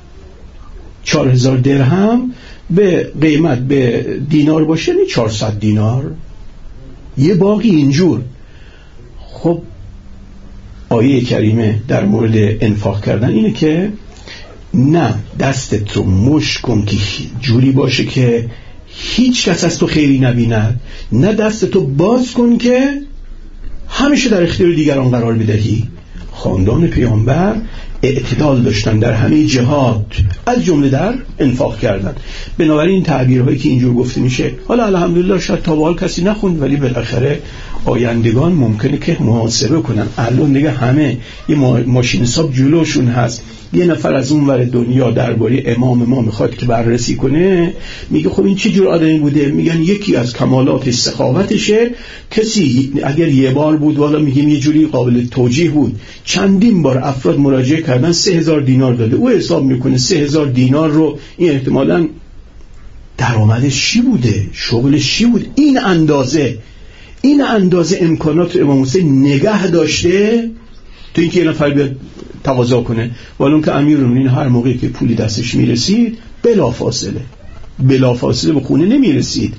Speaker 1: 4000 درهم به قیمت به دینار باشه یعنی 400 دینار. یه باغی اینجور. خب آیه کریمه در مورد انفاق کردن اینه که نه دستت رو مشت کن که جوری باشه که هیچ کس از تو خیری نبیند، نه دستتو باز کن که همیشه در اختیار دیگران قرار بدهی. خاندان پیامبر اعتدال داشتن در همه جهات، از جمله در انفاق کردن. بنابراین تعبیرهایی که اینجور گفته میشه، حالا الحمدلله شاید تا به حال کسی نخوند، ولی بالاخره آیندگان ممکنه که محاسبه کنن. الان دیگه همه یه ماشین حساب جلوشون هست. یه نفر از اون ور دنیا درباره امام ما میخواد که بررسی کنه، میگه خب این چه جور آدمی بوده؟ میگن یکی از کمالاتش سخاوتشه. کسی اگر یه بار بود، والا میگیم یه جوری قابل توجیه بود، چندین بار افراد مراجعه کردن 3000 دینار داده. او حساب میکنه 3000 دینار رو این احتمالاً درآمدش چی بوده، شغلش چی بوده. این اندازه امکانات امام حسین نگه داشته تو اینکه یه نفر بیاد تقاضا کنه. والون که امیرالمومنین هر موقعی که پولی دستش میرسید بلافاصله به خونه نمیرسید.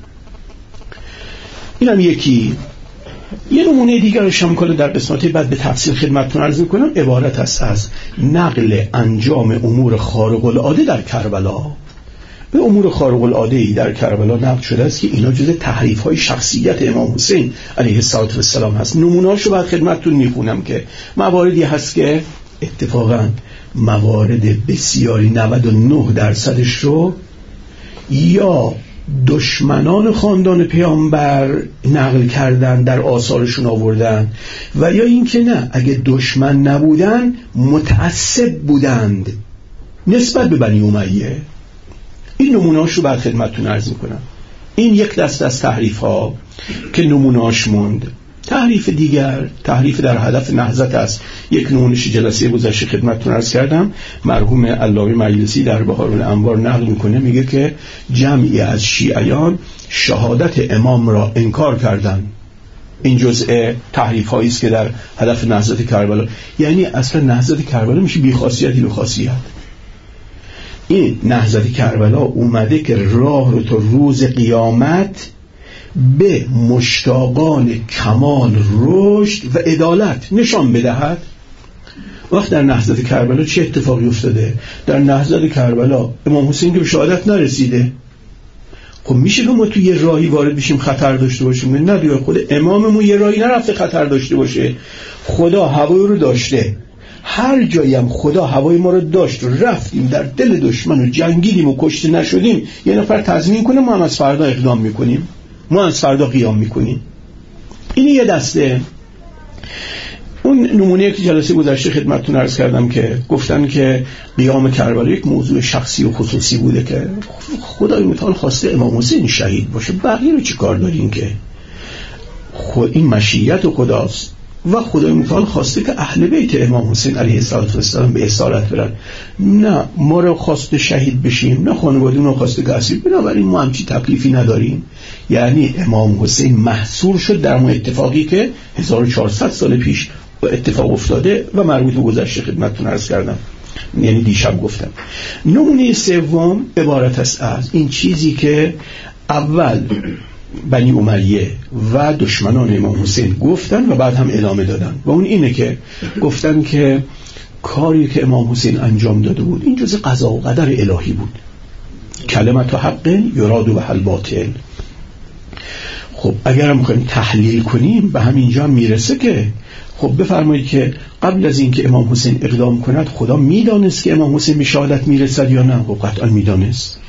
Speaker 1: اینم یکی. یه نمونه دیگرش هم کنه در قسمت بعد به تفصیل خدمتتون عرض میکنم. عبارت است از نقل انجام امور خارق العاده در کربلا. به امور خارق العاده‌ای در کربلا نقل شده است که اینا جزء تحریف‌های شخصیت امام حسین علیه السلام هست. نمونه‌اشو بعد خدمتتون میخونم که مواردی هست که اتفاقاً موارد بسیاری 99% رو یا دشمنان خاندان پیامبر نقل کردن، در آثارشون آوردن، و یا اینکه نه، اگه دشمن نبودن متعصب بودند نسبت به بنی امیه. این نمونه‌اشو بعد خدمتتون عرض میکنم. این یک دست از تحریف ها که نمونه‌اش موند. تحریف دیگر، تحریف در هدف نهضت است. یک نمونهش جلسه گذشته خدمتتون عرض کردم. مرحوم علامه مجلسی در بهارالانوار نقل میکنه، میگه که جمعی از شیعیان شهادت امام را انکار کردند. این جزء تحریف هایی است که در هدف نهضت کربلا، یعنی اصلا نهضت کربلا میشه بی خاصیتی به خاصیت. این نهضت کربلا اومده که راه رو تا روز قیامت به مشتاقان کمال رشد و عدالت نشان بدهد. وقت در نهضت کربلا چه اتفاقی افتاده؟ در نهضت کربلا امام حسین که به شهادت نرسیده. خب میشه که ما توی یه راهی وارد بشیم خطر داشته باشیم؟ نه دیگه، خود اماممون یه راهی نرفته خطر داشته باشه. خدا هوای رو داشته. هر جایی هم خدا هوای ما رو داشت و رفتیم در دل دشمن و جنگیدیم و کشته نشدیم، یه نفر تضمین کنه ما هم از فردا اقدام میکنیم، ما از فردا قیام میکنیم. این یه دسته. اون نمونه که جلسه گذشته خدمتتون عرض کردم که گفتن که قیام کربلا یک موضوع شخصی و خصوصی بوده که خدای متعال خواسته امام حسین شهید باشه، بقیه رو چی کار دارین که این مشیت خداست و خدای متعال خواسته که اهل بیت امام حسین علیه السلام به اسارت برن. نه ما رو خواسته شهید بشیم، نه خانواده رو خواسته که اسیر، بنابراین ما همچی تکلیفی نداریم. یعنی امام حسین محصور شد در اون اتفاقی که 1400 سال پیش اتفاق افتاده و مربوط به گذشته خدمتتون عرض کردم، یعنی دیشب گفتم. نمونه سوم عبارت است از این چیزی که اول بنی امیه و دشمنان امام حسین گفتن و بعد هم ادامه دادن، و اون اینه که گفتن که کاری که امام حسین انجام داده بود این جز قضا و قدر الهی بود، کلمت حق یراد به الباطل. خب اگر هم میخوایم تحلیل کنیم به همینجا میرسه که خب بفرمایید که قبل از این که امام حسین اقدام کند خدا میدانست که امام حسین به شهادت میرسد یا نه؟ خب قطعا میدانست.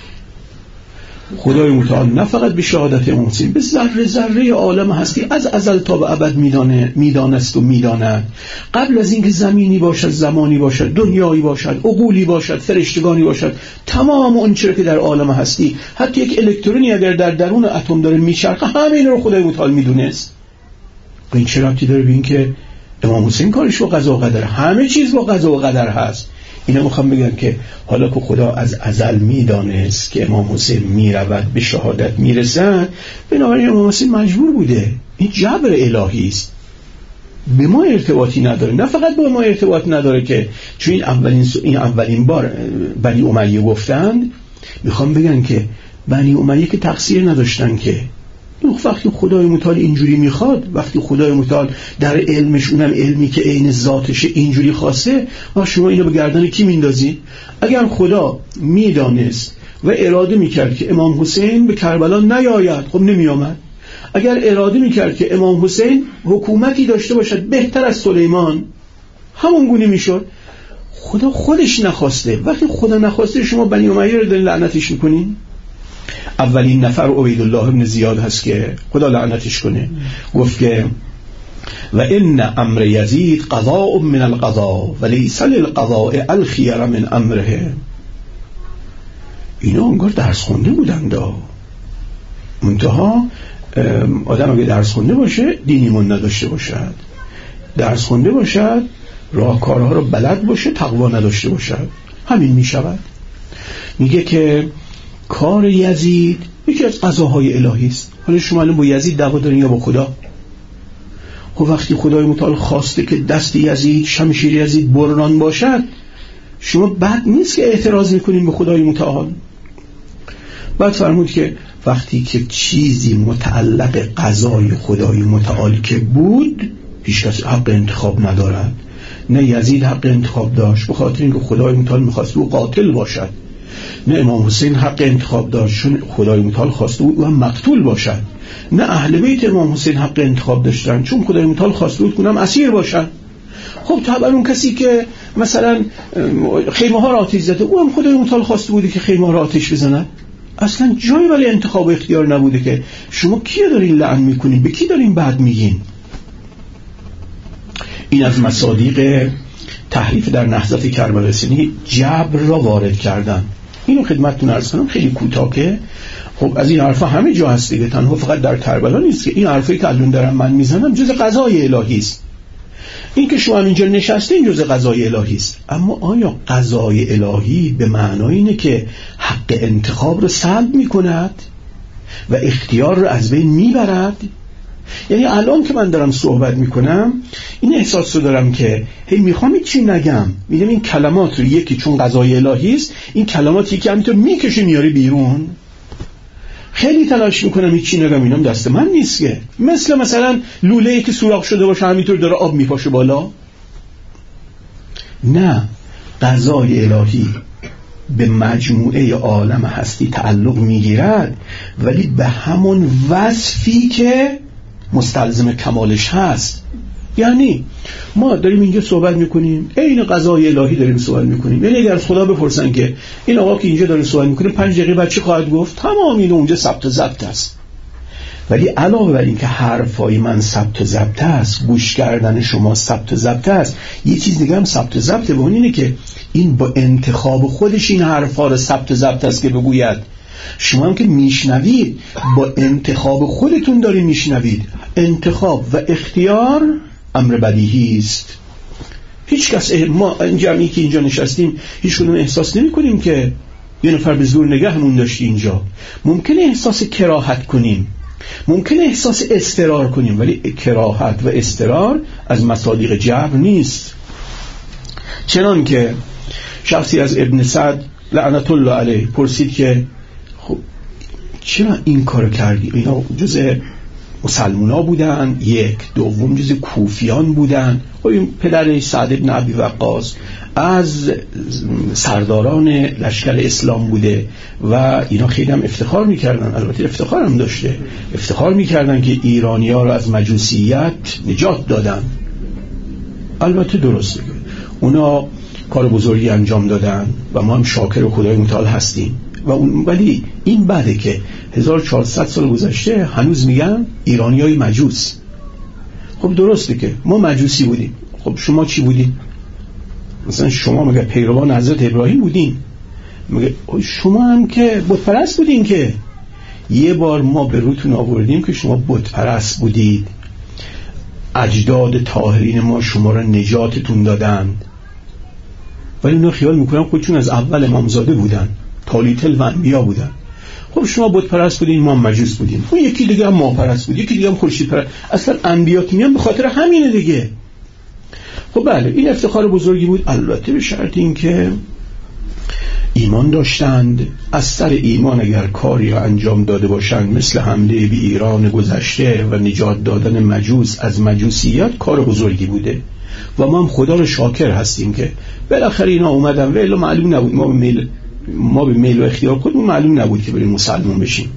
Speaker 1: خدای متعال نه فقط به شهادت امام حسین، به ذره ذره عالم هستی از ازل تا به ابد میدانست و میداند. قبل از اینکه زمینی باشد، زمانی باشد، دنیایی باشد، عقولی باشد، فرشتگانی باشد، تمام اون چیزی که در عالم هستی، حتی یک الکترونی اگر در درون اتم داره میچرخه، همه این رو خدای متعال میدونست. این چه ربطی داره به این که امام حسین کارش با قضا و قدر؟ همه چیز با قضا و قدر هست. اینا میخوام بگم که حالا که خدا از ازل میدانست که امام حسین میرود به شهادت میرسد، بنابراین امام حسین مجبور بوده. این جبر الهی است، به ما ارتباطی نداره. نه فقط به ما ارتباط نداره که چون این اولین بار بنی امیه گفتند، میخوام بگم که بنی امیه که تقصیر نداشتن که وقتی خدای متعال اینجوری میخواد، وقتی خدای متعال در علمش، اونم علمی که عین ذاتشه، اینجوری خواسته، و شما اینو به گردن کی میندازی؟ اگر خدا میدانست و اراده میکرد که امام حسین به کربلا نیاید، خب نمیآمد. اگر اراده میکرد که امام حسین حکومتی داشته باشد بهتر از سلیمان، همون گونه میشد. خدا خودش نخواسته. وقتی خدا نخواسته شما بنی امیه رو دارین لعنتش میکنین. اولین نفر عبیدالله ابن زیاد هست که خدا لعنتش کنه، گفت که و ان امر یزید قضاء من القضاء و لیس للقضاء الخیر من امره. اینا انگار درس خونده بودند. منتها آدم اگه درس خونده باشه دینیمون نداشته باشد، درس خونده باشد راهکارها رو بلد باشه، تقوا نداشته باشد، همین می شود. میگه که کار یزید یکی از قضاهای الهی است. حالا شما الان با یزید دعوا دارین یا با خدا؟ خب وقتی خدای متعال خواسته که دست یزید، شمشیر یزید بران باشد، شما بد نیست که اعتراض میکنین به خدای متعال. بعد فرمود که وقتی که چیزی متعلق قضای خدای متعال که بود، هیچ کس حق انتخاب ندارد. نه یزید حق انتخاب داشت به خاطر اینکه خدای متعال میخواست او قاتل باشد، نه امام حسین حق انتخاب داشت چون خدای متعال خواسته بود او هم مقتول باشد، نه اهل بیت امام حسین حق انتخاب داشتن چون خدای متعال خواسته بود اونم اسیر باشن. خب طبعا اون کسی که مثلا خیمه ها را آتش زده، او هم خدای متعال خواسته بوده که خیمه ها را آتش بزنن. اصلا جایی برای انتخاب و اختیار نبوده که شما کیه دارین لعن میکنین، به کی دارین بد میگین. این از مصادیق تحریف در نهضت کربلا، یعنی جبر را وارد کردن. اینو خدمتتون عرض کنم خیلی کوتاه که خب از این حرفا همه جا هست دیگه، تنها فقط در کربلا نیست که این حرفایی که الان دارم من میزنم جز قضای الهی است. این که شما اینجا نشستین جز قضای الهی است. اما آیا قضای الهی به معنای اینه که حق انتخاب رو سلب میکند و اختیار رو از بین میبرد؟ یعنی الان که من دارم صحبت میکنم این احساس رو دارم که هی میخوام چی نگم، میگم این کلمات رو یکی چون قضای الهی است این کلمات یکی همینطور میکشه میاره بیرون، خیلی تلاش میکنم هیچی نگم، اینم دست من نیست که. مثلا لوله‌ای که سوراخ شده باشه همینطور داره آب میپاشه بالا. نه، قضای الهی به مجموعه عالم هستی تعلق میگیرد، ولی به همون وصفی که مستلزم کمالش هست. یعنی ما داریم اینجا صحبت میکنیم، عین قضای الهی داریم صحبت میکنیم. یعنی اگر از خدا بپرسن که این آقا که اینجا داره صحبت میکنه 5 دقیقه بعد چی خواهد گفت؟ تمام اینو اونجا ثبت و ضبط است. ولی علاوه بر این که حرفای من ثبت و ضبط است، گوش کردن شما ثبت و ضبط است، یه چیز دیگه هم ثبت و ضبطه، به اون اینه که این با انتخاب خودش این حرفا رو ثبت و ضبط است که بگوید. شما هم که میشنوید با انتخاب خودتون دارید میشنوید. انتخاب و اختیار امر بدیهی است. هیچ کس ما جمعی که اینجا نشستیم هیچ کدوم احساس نمی کنیم که یه نفر به زور نگهمون داشتی اینجا. ممکنه احساس کراهت کنیم، ممکنه احساس اضطرار کنیم، ولی کراهت و اضطرار از مصادیق جبر نیست. چنان که شخصی از ابن سعد لعنت الله علیه پرسید که خب چرا این کارو کردی؟ اینا جزء مسلمونا بودن، یک دوم جز کوفیان بودن. و این پدر سعد بن ابی وقاص از سرداران لشکر اسلام بوده و اینا خیلی هم افتخار میکردن، البته افتخار هم داشته، افتخار میکردن که ایرانی ها رو از مجوسیت نجات دادن. البته درسته اونا کار بزرگی انجام دادن و ما هم شاکر خدای متعال هستیم ولی این بعده که 1400 سال گذشته هنوز میگن ایرانیای مجوس. خب درسته که ما مجوسی بودیم. خب شما چی بودین؟ مثلا شما مگه پیروان حضرت ابراهیم بودین؟ مگه شما هم که بت پرست بودین؟ که یه بار ما به روتون آوردیم که شما بت پرست بودید، اجداد طاهرین ما شما را نجاتتون دادن، ولی اونا خیال میکنن خودشون از اول امامزاده بودن، تالیتل و انبیا بودن. خب شما بت پرست بودین، ما مجوس بودیم، اون یکی دیگه هم ماه پرست بود، یکی دیگه هم خورشید پرست. اصلا انبیا که میان به خاطر همینه دیگه. خب بله این افتخار بزرگی بود، البته به شرط این که ایمان داشتند. از سر ایمان اگر کاری را انجام داده باشند مثل حمله به ایران گذشته و نجات دادن مجوس از مجوسیت، کار بزرگی بوده و ما هم خدا رو شاکر هستیم که بالاخره اینا اومدن و الا معلوم نبود، ما به میل و اختیار خودمون معلوم نبود که بریم مسلمان بشیم.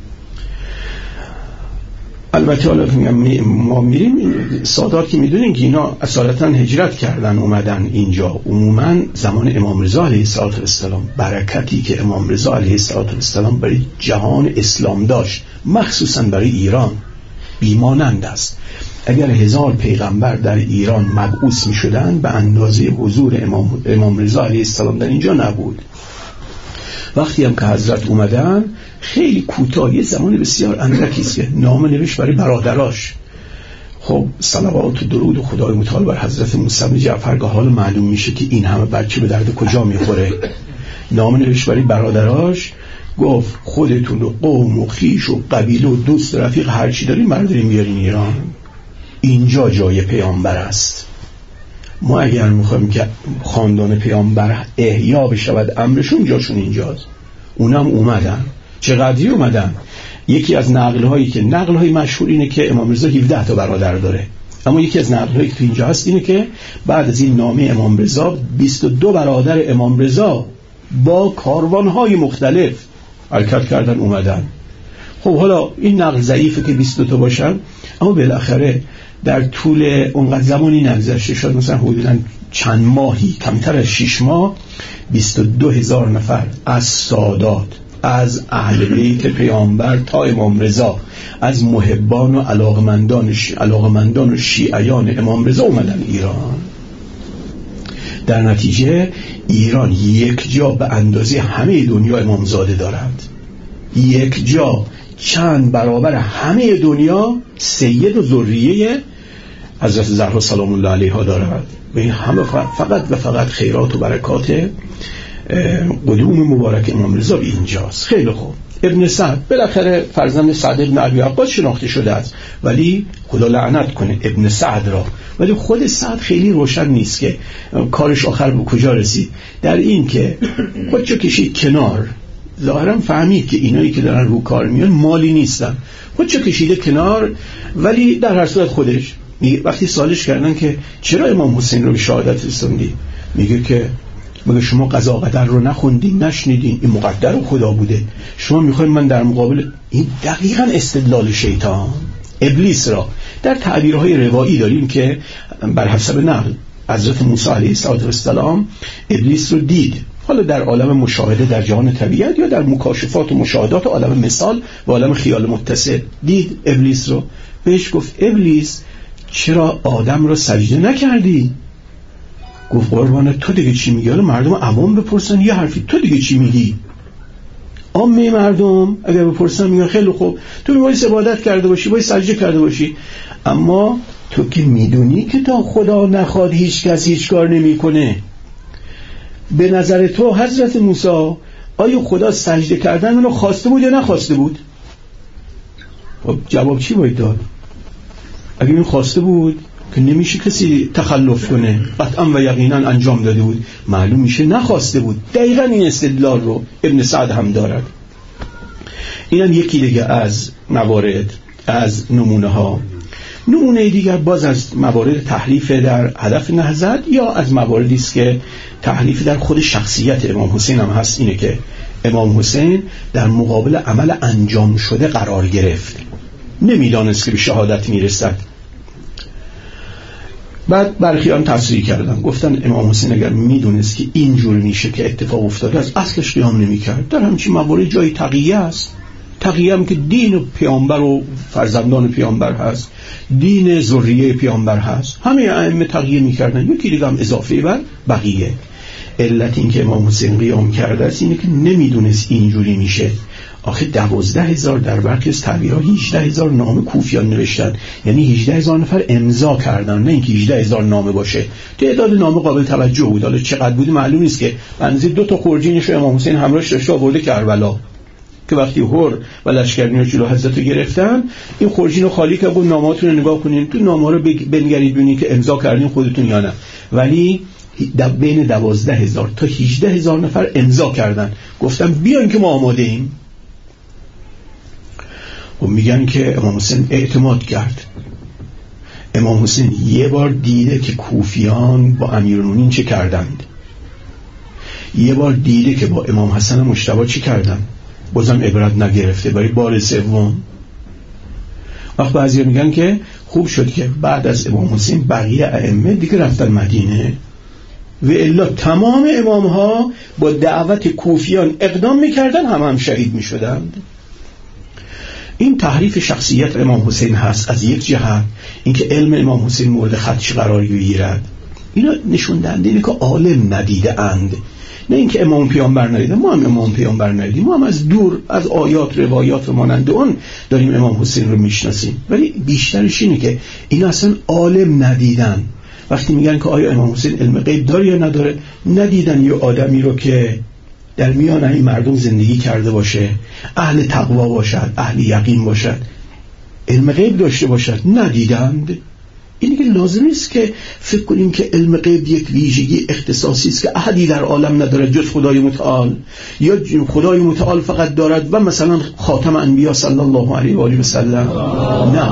Speaker 1: البته حالا ما میریم سادات که میدونین که اینا اصالتا هجرت کردن اومدن اینجا. عموما زمان امام رضا علیه السلام برکتی که امام رضا علیه السلام برای جهان اسلام داشت، مخصوصا برای ایران، بیمانند است. اگر 1000 پیغمبر در ایران مبعوث می شدن به اندازه حضور امام رضا علیه السلام در اینجا نبود. وقتی هم که حضرت اومدن خیلی کوتاه، یه زمان بسیار اندکی است که نامه نوشت برای برادراش. خب صلوات و درود و خدای متعال بر حضرت موسی بن جعفر، که حالا معلوم میشه که این همه بچه به درد کجا میخوره. نامه نوشت برای برادراش، گفت خودتون و قوم و خیش و قبیله و دوست و رفیق هرچی دارین بردارین بیارین ایران، اینجا جای پیامبر است. ما اگر میخوایم که خاندان پیامبر احیا بشود امرشون، جاشون اینجاست. اونم اومدن. چقدری اومدن؟ یکی از نقل‌های مشهور اینه که امام رضا 17 تا برادر داره، اما یکی از نقل‌هایی که تو اینجا هست اینه که بعد از این نامه امام رضا 22 برادر امام رضا با کاروان‌های مختلف حرکت کردن اومدن. خب حالا این نقل ضعیفه که 22 باشن، اما بالاخره در طول اونقدر زمانی نگذشته، شد مثلا حدوداً چند ماهی، کمتر از 6 ماه، 22,000 نفر از سادات، از اهل بیت پیامبر تا امام رضا، از محبان و علاقمندان و شیعیان امام رضا اومدن ایران. در نتیجه ایران یک جا به اندازه همه دنیا امامزاده دارد، یک جا چند برابر همه دنیا سید و ذریه حضرت زهرا سلام الله علیها دارد و این همه فقط و فقط خیرات و برکات قدوم مبارک امام رضا اینجاست. خیلی خوب. ابن سعد بالاخره فرزند سعد ابن ابی وقاص شناخته شده است، ولی خدا لعنت کنه ابن سعد را، ولی خود سعد خیلی روشن نیست که کارش آخر به کجا رسید. در این که خودشو کشید کنار، ظاهرا فهمید که اینایی که دارن رو کار میان مالی نیستن، خودشو کشیده کنار، ولی در هر صورت خودش وقتی سوالش کردن که چرا امام حسین رو به شهادت رسوندی، میگه که مگه شما قضا قدر رو نخوندین نشنیدین؟ این مقدر خدا بوده، شما میخواین من در مقابل این؟ دقیقاً استدلال شیطان ابلیس را در تعبیرهای روایی داریم که بر حسب نقل حضرت موسی علیه السلام ابلیس رو دید، حالا در عالم مشاهده در جهان طبیعت یا در مکاشفات و مشاهدات عالم مثال و عالم خیال متصل، دید ابلیس رو، بهش گفت ابلیس چرا آدم رو سجده نکردی؟ گفت قربانه تو دیگه چی میگی؟ حالا مردم عوام بپرسن یه حرفی، تو دیگه چی میگی؟ عامه مردم اگر بپرسن میگن خیلی خوب تو باید عبادت کرده باشی، باید سجده کرده باشی، اما تو که میدونی که تا خدا نخواد هیچ کس هیچ کار نمیکنه. به نظر تو حضرت موسی آیا خدا سجده کردن رو خواسته بود یا نخواسته بود؟ جواب چی باید داد؟ اگه این خواسته بود که نمیشه کسی تخلف کنه، قطعا و یقینا انجام داده بود، معلوم میشه نخواسته بود. دقیقا این استدلال رو ابن سعد هم دارد. این هم یکی دیگه از موارد، از نمونه ها. نمونه دیگر باز از موارد تحریف در هدف نهضت یا از مواردی است که تحریف در خود شخصیت امام حسین هم هست. اینه که امام حسین در مقابل عمل انجام شده قرار گرفت، نمیدانست که به شهادت میرسد. بعد برخیان تصریح کردن، گفتن امام حسین اگر میدونست که اینجور میشه که اتفاق افتاده از اصلش قیام نمیکرد. در همچین موارد جای تقیه است، تقیه هم که دین پیامبر و فرزندان پیامبر هست، دین ذریه پیامبر هست، همه ائمه تقیه میکردن، یکی دیگه هم اضافه بر بقیه. علت این که امام حسین قیام کرده است اینه که نمیدونست اینجوری میشه. آخه 12,000 در برخی از تعبیرها 18,000 نامه کوفیان نوشتن، یعنی 18,000 نفر امضا کردن، نه اینکه 18,000 نامه باشه. تعداد نامه قابل توجه بود، حالا چقدر بود معلوم نیست. که بنزی 2 خورجینش امام حسین همراهش داشته آورده کربلا، که وقتی هور و لشکریان جلو حضرت رو گرفتن، این خورجین رو خالی کرد، گفت نامه‌هاتون رو نگاه کنین، تو نامه‌ها رو بنگرید ببینید که امضا کردین خودتون یا نه. ولی بین 12,000 تا 18,000 نفر امضا کردن، گفتن بیاین که ما آماده ایم. و میگن که امام حسین اعتماد کرد. امام حسین یه بار دیده که کوفیان با امیرالمومنین چه کردند، یه بار دیده که با امام حسن مجتبی چه کردن، بازم عبرت نگرفته. برای بار سوم وقت بعضی میگن که خوب شد که بعد از امام حسین بقیه ائمه دیگه رفتن مدینه، و الا تمام امام ها با دعوت کوفیان اقدام میکردن، هم شهید میشدند. این تحریف شخصیت امام حسین هست. از یک جهت اینکه علم امام حسین مورد خدش قرار گیرد، اینا نشون دهنده اینه که عالم ندیده اند، نه اینکه امام پیامبر ندیده. ما هم امام پیامبر ندیدیم، ما هم از دور از آیات روایات و مانند اون داریم امام حسین رو میشناسیم، ولی بیشترش اینه که اینا اصلا عالم ندیدن. وقتی میگن که آیا امام حسین علم غیب داره یا نداره، ندیدن یه آدمی رو که در میان این مردم زندگی کرده باشه، اهل تقوا باشد، اهل یقین باشد، علم غیب داشته باشد، ندیدند. اینی که لازم نیست که فکر کنیم که علم غیب یک ویژگی اختصاصی است که احدی در عالم ندارد جز خدای متعال، یا خدای متعال فقط دارد و مثلا خاتم انبیا صلی الله علیه و آله و سلم. نه،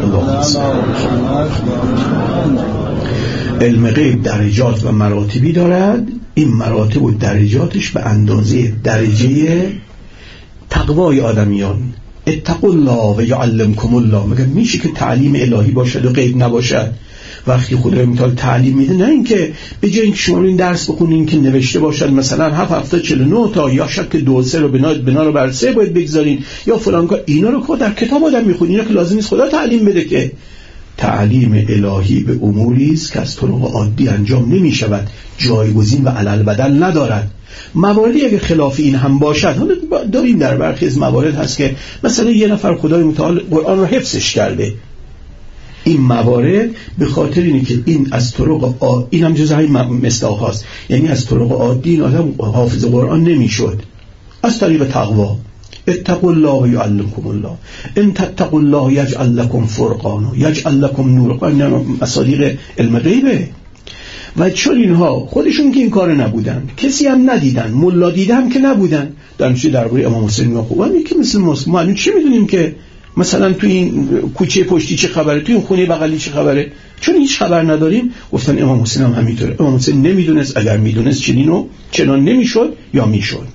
Speaker 1: علم غیب درجات و مراتبی دارد. این مراتب و درجاتش به اندازه درجه تقوای آدمیان. اتقوا الله و یعلمکم الله. مگر میشه که تعلیم الهی باشد و غیب نباشد؟ وقتی خدای متعال تعلیم میده، نه اینکه به جای اینکه شما این درس بخونین که نوشته باشد مثلا 749 تا یا شک 2 رو بنا رو بر 3 باید بگذارین یا فلان کار، اینا رو که در کتاب آدم میخونین، اینا که لازم نیست خدا تعلیم بده که تعلیم الهی به اموری است که از طرق عادی انجام نمی شود، جایگزین و علل بدل ندارد. مواردی اگه خلاف این هم باشد، حالا داریم در برخی از موارد هست که مثلا یه نفر خدای متعال قرآن رو حفظش کرده، این موارد به خاطر اینه که این از طرق این هم جزء همین مصداق هاست، یعنی از طرق عادی این آدم حافظ قرآن نمیشد، از طریق تقوا. اتقوا الله و یعلمکم الله، ان تتقوا الله یجعل لكم فرقانا یجعل لكم نورا، مصادیق علم غیبه. و چون اینها خودشون که این کار نبودن، کسی هم ندیدن، ملا دیده هم که نبودن، درنچه درباره امام حسین خوبن که مثل ما چی میدونیم که مثلا تو این کوچه پشتی چه خبره، تو این خونه بغلی چه خبره، چون هیچ خبر نداریم. گفتن امام حسین هم همینطوره. امام حسین نمیدونست، اگر میدونست چنان نمیشد یا میشد.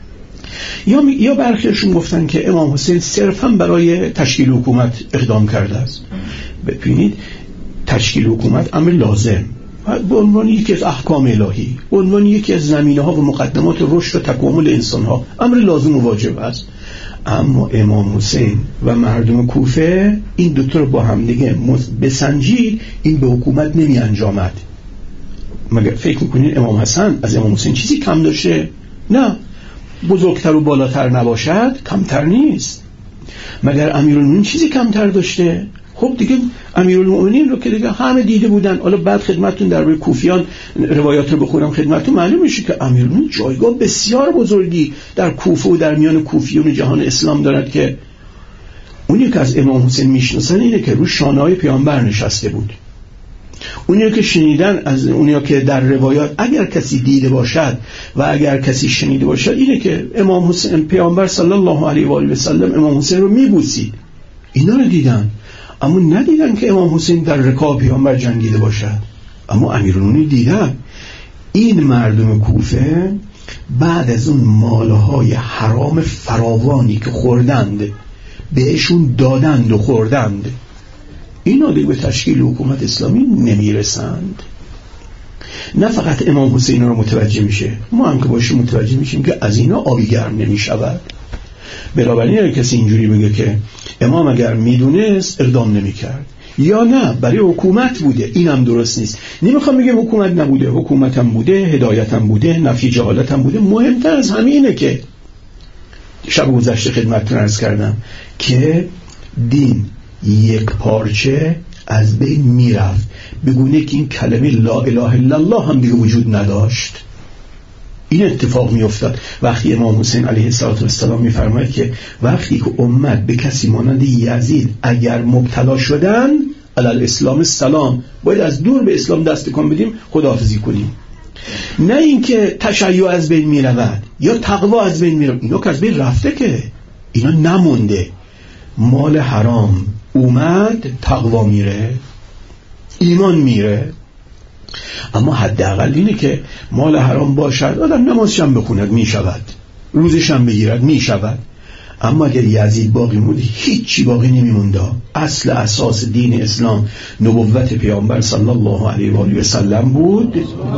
Speaker 1: یا برخیشون گفتن که امام حسین صرفا برای تشکیل حکومت اقدام کرده است. ببینید تشکیل حکومت امر لازم به عنوان یکی از احکام الهی، به عنوان یکی از زمینه‌ها و مقدمات رشد و تکامل انسان‌ها امر لازم و واجب است. اما امام حسین و مردم کوفه این دوتا رو با هم دیگه بسنجید، این به حکومت نمی انجامد. مگر فکر میکنین امام حسن از امام حسین چیزی کم داشته؟ نه. بزرگتر و بالاتر نباشد کمتر نیست. مگر امیرالمومنین چیزی کمتر داشته؟ خب دیگه امیرالمومنین رو که دیگه همه دیده بودن. حالا بعد خدمتتون درباره کوفیان روایات رو بخونم خدمتتون معلوم میشه که امیرالمومنین جایگاه بسیار بزرگی در کوفه و در میان کوفیون جهان اسلام دارد که اونی که از امام حسین میشناسن اینه که رو شانه‌های پیامبر نشسته بود. اونی که شنیدن از اونی که در روایات اگر کسی دیده باشد و اگر کسی شنیده باشد اینه که امام حسین پیامبر صلی الله علیه و آله و سلم امام حسین رو میبوسید. اینا رو دیدن، اما ندیدن که امام حسین در رکاب پیامبر جنگیده باشد. اما امیرالمومنین دیدن. این مردم کوفه بعد از اون مالهای حرام فراوانی که خوردند بهشون دادند و خوردند، اینا دیگه به تشکیل حکومت اسلامی نمیرسند. نه فقط امام حسین رو متوجه میشه، ما هم که باشیم متوجه میشیم که از اینا آبی گرم نمیشود. بنابراین اگه کسی اینجوری بگه که امام اگر میدونست اقدام نمیکرد یا نه برای حکومت بوده، اینم درست نیست. نمیخوام بگم حکومت نبوده، حکومتم بوده، هدایتم بوده، نفی جهالتم بوده. مهمتر از همه اینه که شب گذشته خدمتتون عرض کردم که دین یک پارچه از بین میرفت، بگونه که این کلمه لا اله الا الله هم دیگه وجود نداشت. این اتفاق می افتاد وقتی امام حسین علیه السلام میفرماید که وقتی که امت به کسی مانند یزید اگر مبتلا شدن علی الاسلام السلام، باید از دور به اسلام دست کن بدیم، خداحافظی کنیم. نه اینکه تشیع از بین می رود یا تقوا از بین می رود. اینا که از بین رفته، که اینا نمونده. مال حرام اومد، تقوا میره، ایمان میره. اما حداقل اینه که مال حرام باشد، آدم نمازش هم بخوند میشود، روزش هم بگیرد میشود. اما اگر یزید باقی موند هیچی باقی نمیمونده. اصل اساس دین اسلام نبوت پیامبر صلی الله علیه و آله و سلم بود.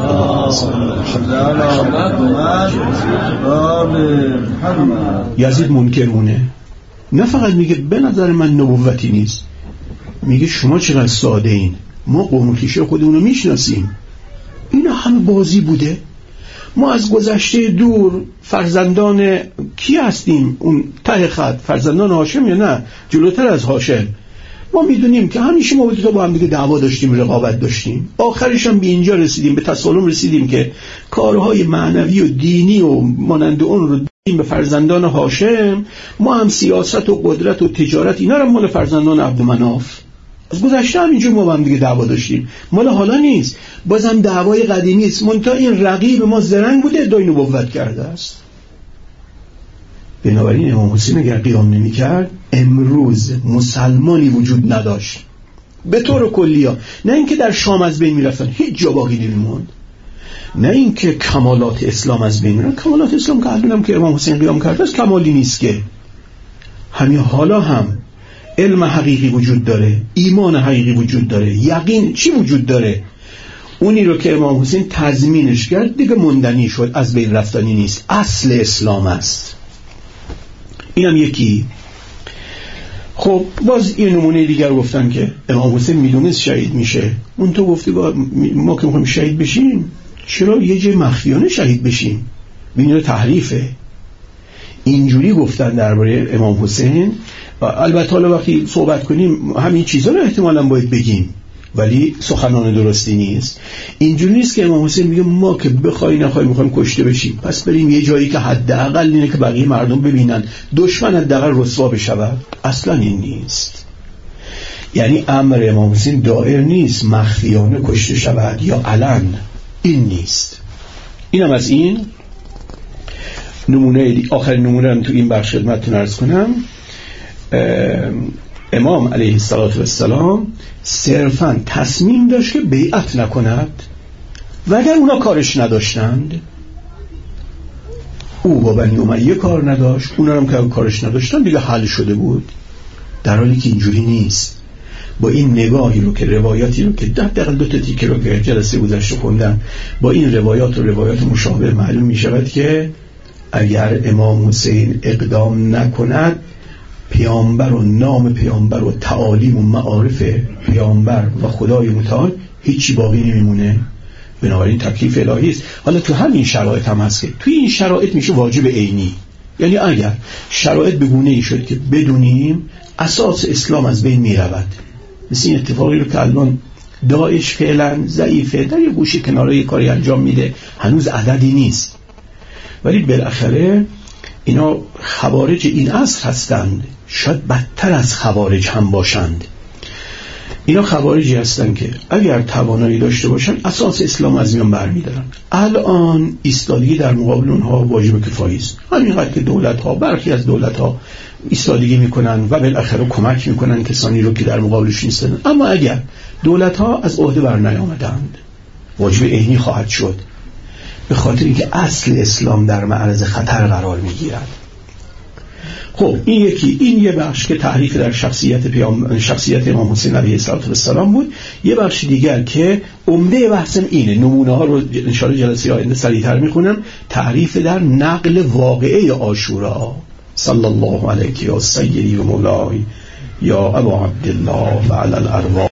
Speaker 1: یزید منکر مونه، نه فقط میگه به نظر من نبوتی نیست، میگه شما چقدر ساده این، ما قوم و کیشه خودمونو میشناسیم. اینا همه بازی بوده. ما از گذشته دور فرزندان کی هستیم؟ اون ته خط فرزندان هاشم یا نه جلوتر از هاشم؟ ما میدونیم که همیشه ما با هم دیگه دعوا داشتیم، رقابت داشتیم. آخرش هم به اینجا رسیدیم، به تسالم رسیدیم که کارهای معنوی و دینی و مانند اون رو دیم به فرزندان هاشم. ما هم سیاست و قدرت و تجارت اینا رو مال فرزندان عبدالمناف. از گذشته هم اینجور ما با هم دیگه دعوا داشتیم، مال حالا نیست، بازم دعوای قدیمی است. منتها این رقیب ما زرنگ بوده، ادعای نبوت کرده است. بنابراین امام حسین اگر قیام نمی کرد امروز مسلمانی وجود نداشت به طور کلیا. نه اینکه در شام از بین می رفتن، هیچ جا باقی نمی موند. نه اینکه کمالات اسلام از بین می رفتن. کمالات اسلام که الانم که امام حسین قیام کرده است کمالی نیست که. همین حالا هم علم حقیقی وجود داره، ایمان حقیقی وجود داره، یقین چی وجود داره. اونی رو که امام حسین تضمینش کرد دیگه موندنی شد، از بین رفتنی نیست، اصل اسلام است. اینم یکی. خب باز این نمونه دیگر گفتن که امام حسین میدونست شهید میشه، اون تو گفتی ما که میخوایم شهید بشیم چرا یه جای مخفیانه شهید بشیم؟ ببینید تحریفه. اینجوری گفتن درباره امام حسین. و البته حالا وقتی صحبت کنیم همین چیزا رو احتمالاً باید بگیم، ولی سخنان درستی نیست. اینجوری نیست که امام حسین میگه ما که بخوای نخوای میخوایم کشته بشیم، پس بریم یه جایی که حداقل اینه که بقیه مردم ببینن، دشمن حداقل رسوا بشود. اصلا این نیست. یعنی امر امام حسین دائر نیست مخفیانه کشته شود یا علن، این نیست. اینم از این نمونه. آخرین نمونه هم تو این بخش خدمتتون عرض کنم. امام علیه السلام صرفاً تصمیم داشت که بیعت نکند و اگر اونا کارش نداشتند، او با بنی امیه کار نداشت، اونا هم که کارش نداشتن دیگه حل شده بود. در حالی که اینجوری نیست. با این نگاهی رو که روایاتی رو که دقیقاً 2 تا تیکه رو که جلسه گذشته خوندم، با این روایات و روایات مشابه معلوم می شود که اگر امام حسین اقدام نکند، پیامبر و نام پیامبر و تعالیم و معارف پیامبر و خدای متعال هیچی باقی نمیمونه. بنابراین تکلیف الهی است. حالا تو همین شرایط هم هست که توی این شرایط میشه واجب عینی. یعنی اگر شرایط به گونه‌ای شد که بدونیم اساس اسلام از بین میرود، مثل این اتفاقی رو که الان داعش فعلا ضعیفه، در یه گوشه کناره کاری انجام میده، هنوز عددی نیست، ولی بالاخره اینا خوارج این عصر هستند، شاید بدتر از خوارج هم باشند. اینا خوارجی هستند که اگر توانایی داشته باشن اساس اسلام از میان برمیدارن. الان ایستادگی در مقابل اونها واجب کفایی است. همینقدر که دولت‌ها، برخی از دولت‌ها ایستادگی میکنن و بالاخره کمک میکنن کسانی رو که در مقابلش نیستن، اما اگر دولت‌ها از عهده بر نیامدند واجب عینی خواهد شد، به خاطر اینکه اصل اسلام در معرض خطر قرار میگیرد. خب این یه بخش که تحریف در شخصیت امام حسین علیه السلام بود. یه بخش دیگر که عمده بحثم اینه، نمونه ها رو ان شاء الله جلسه آینده سریع‌تر میخونم. تحریف در نقل واقعه عاشورا. صلی الله علیه یا سیدی و مولای یا ابا عبدالله و علی الارواح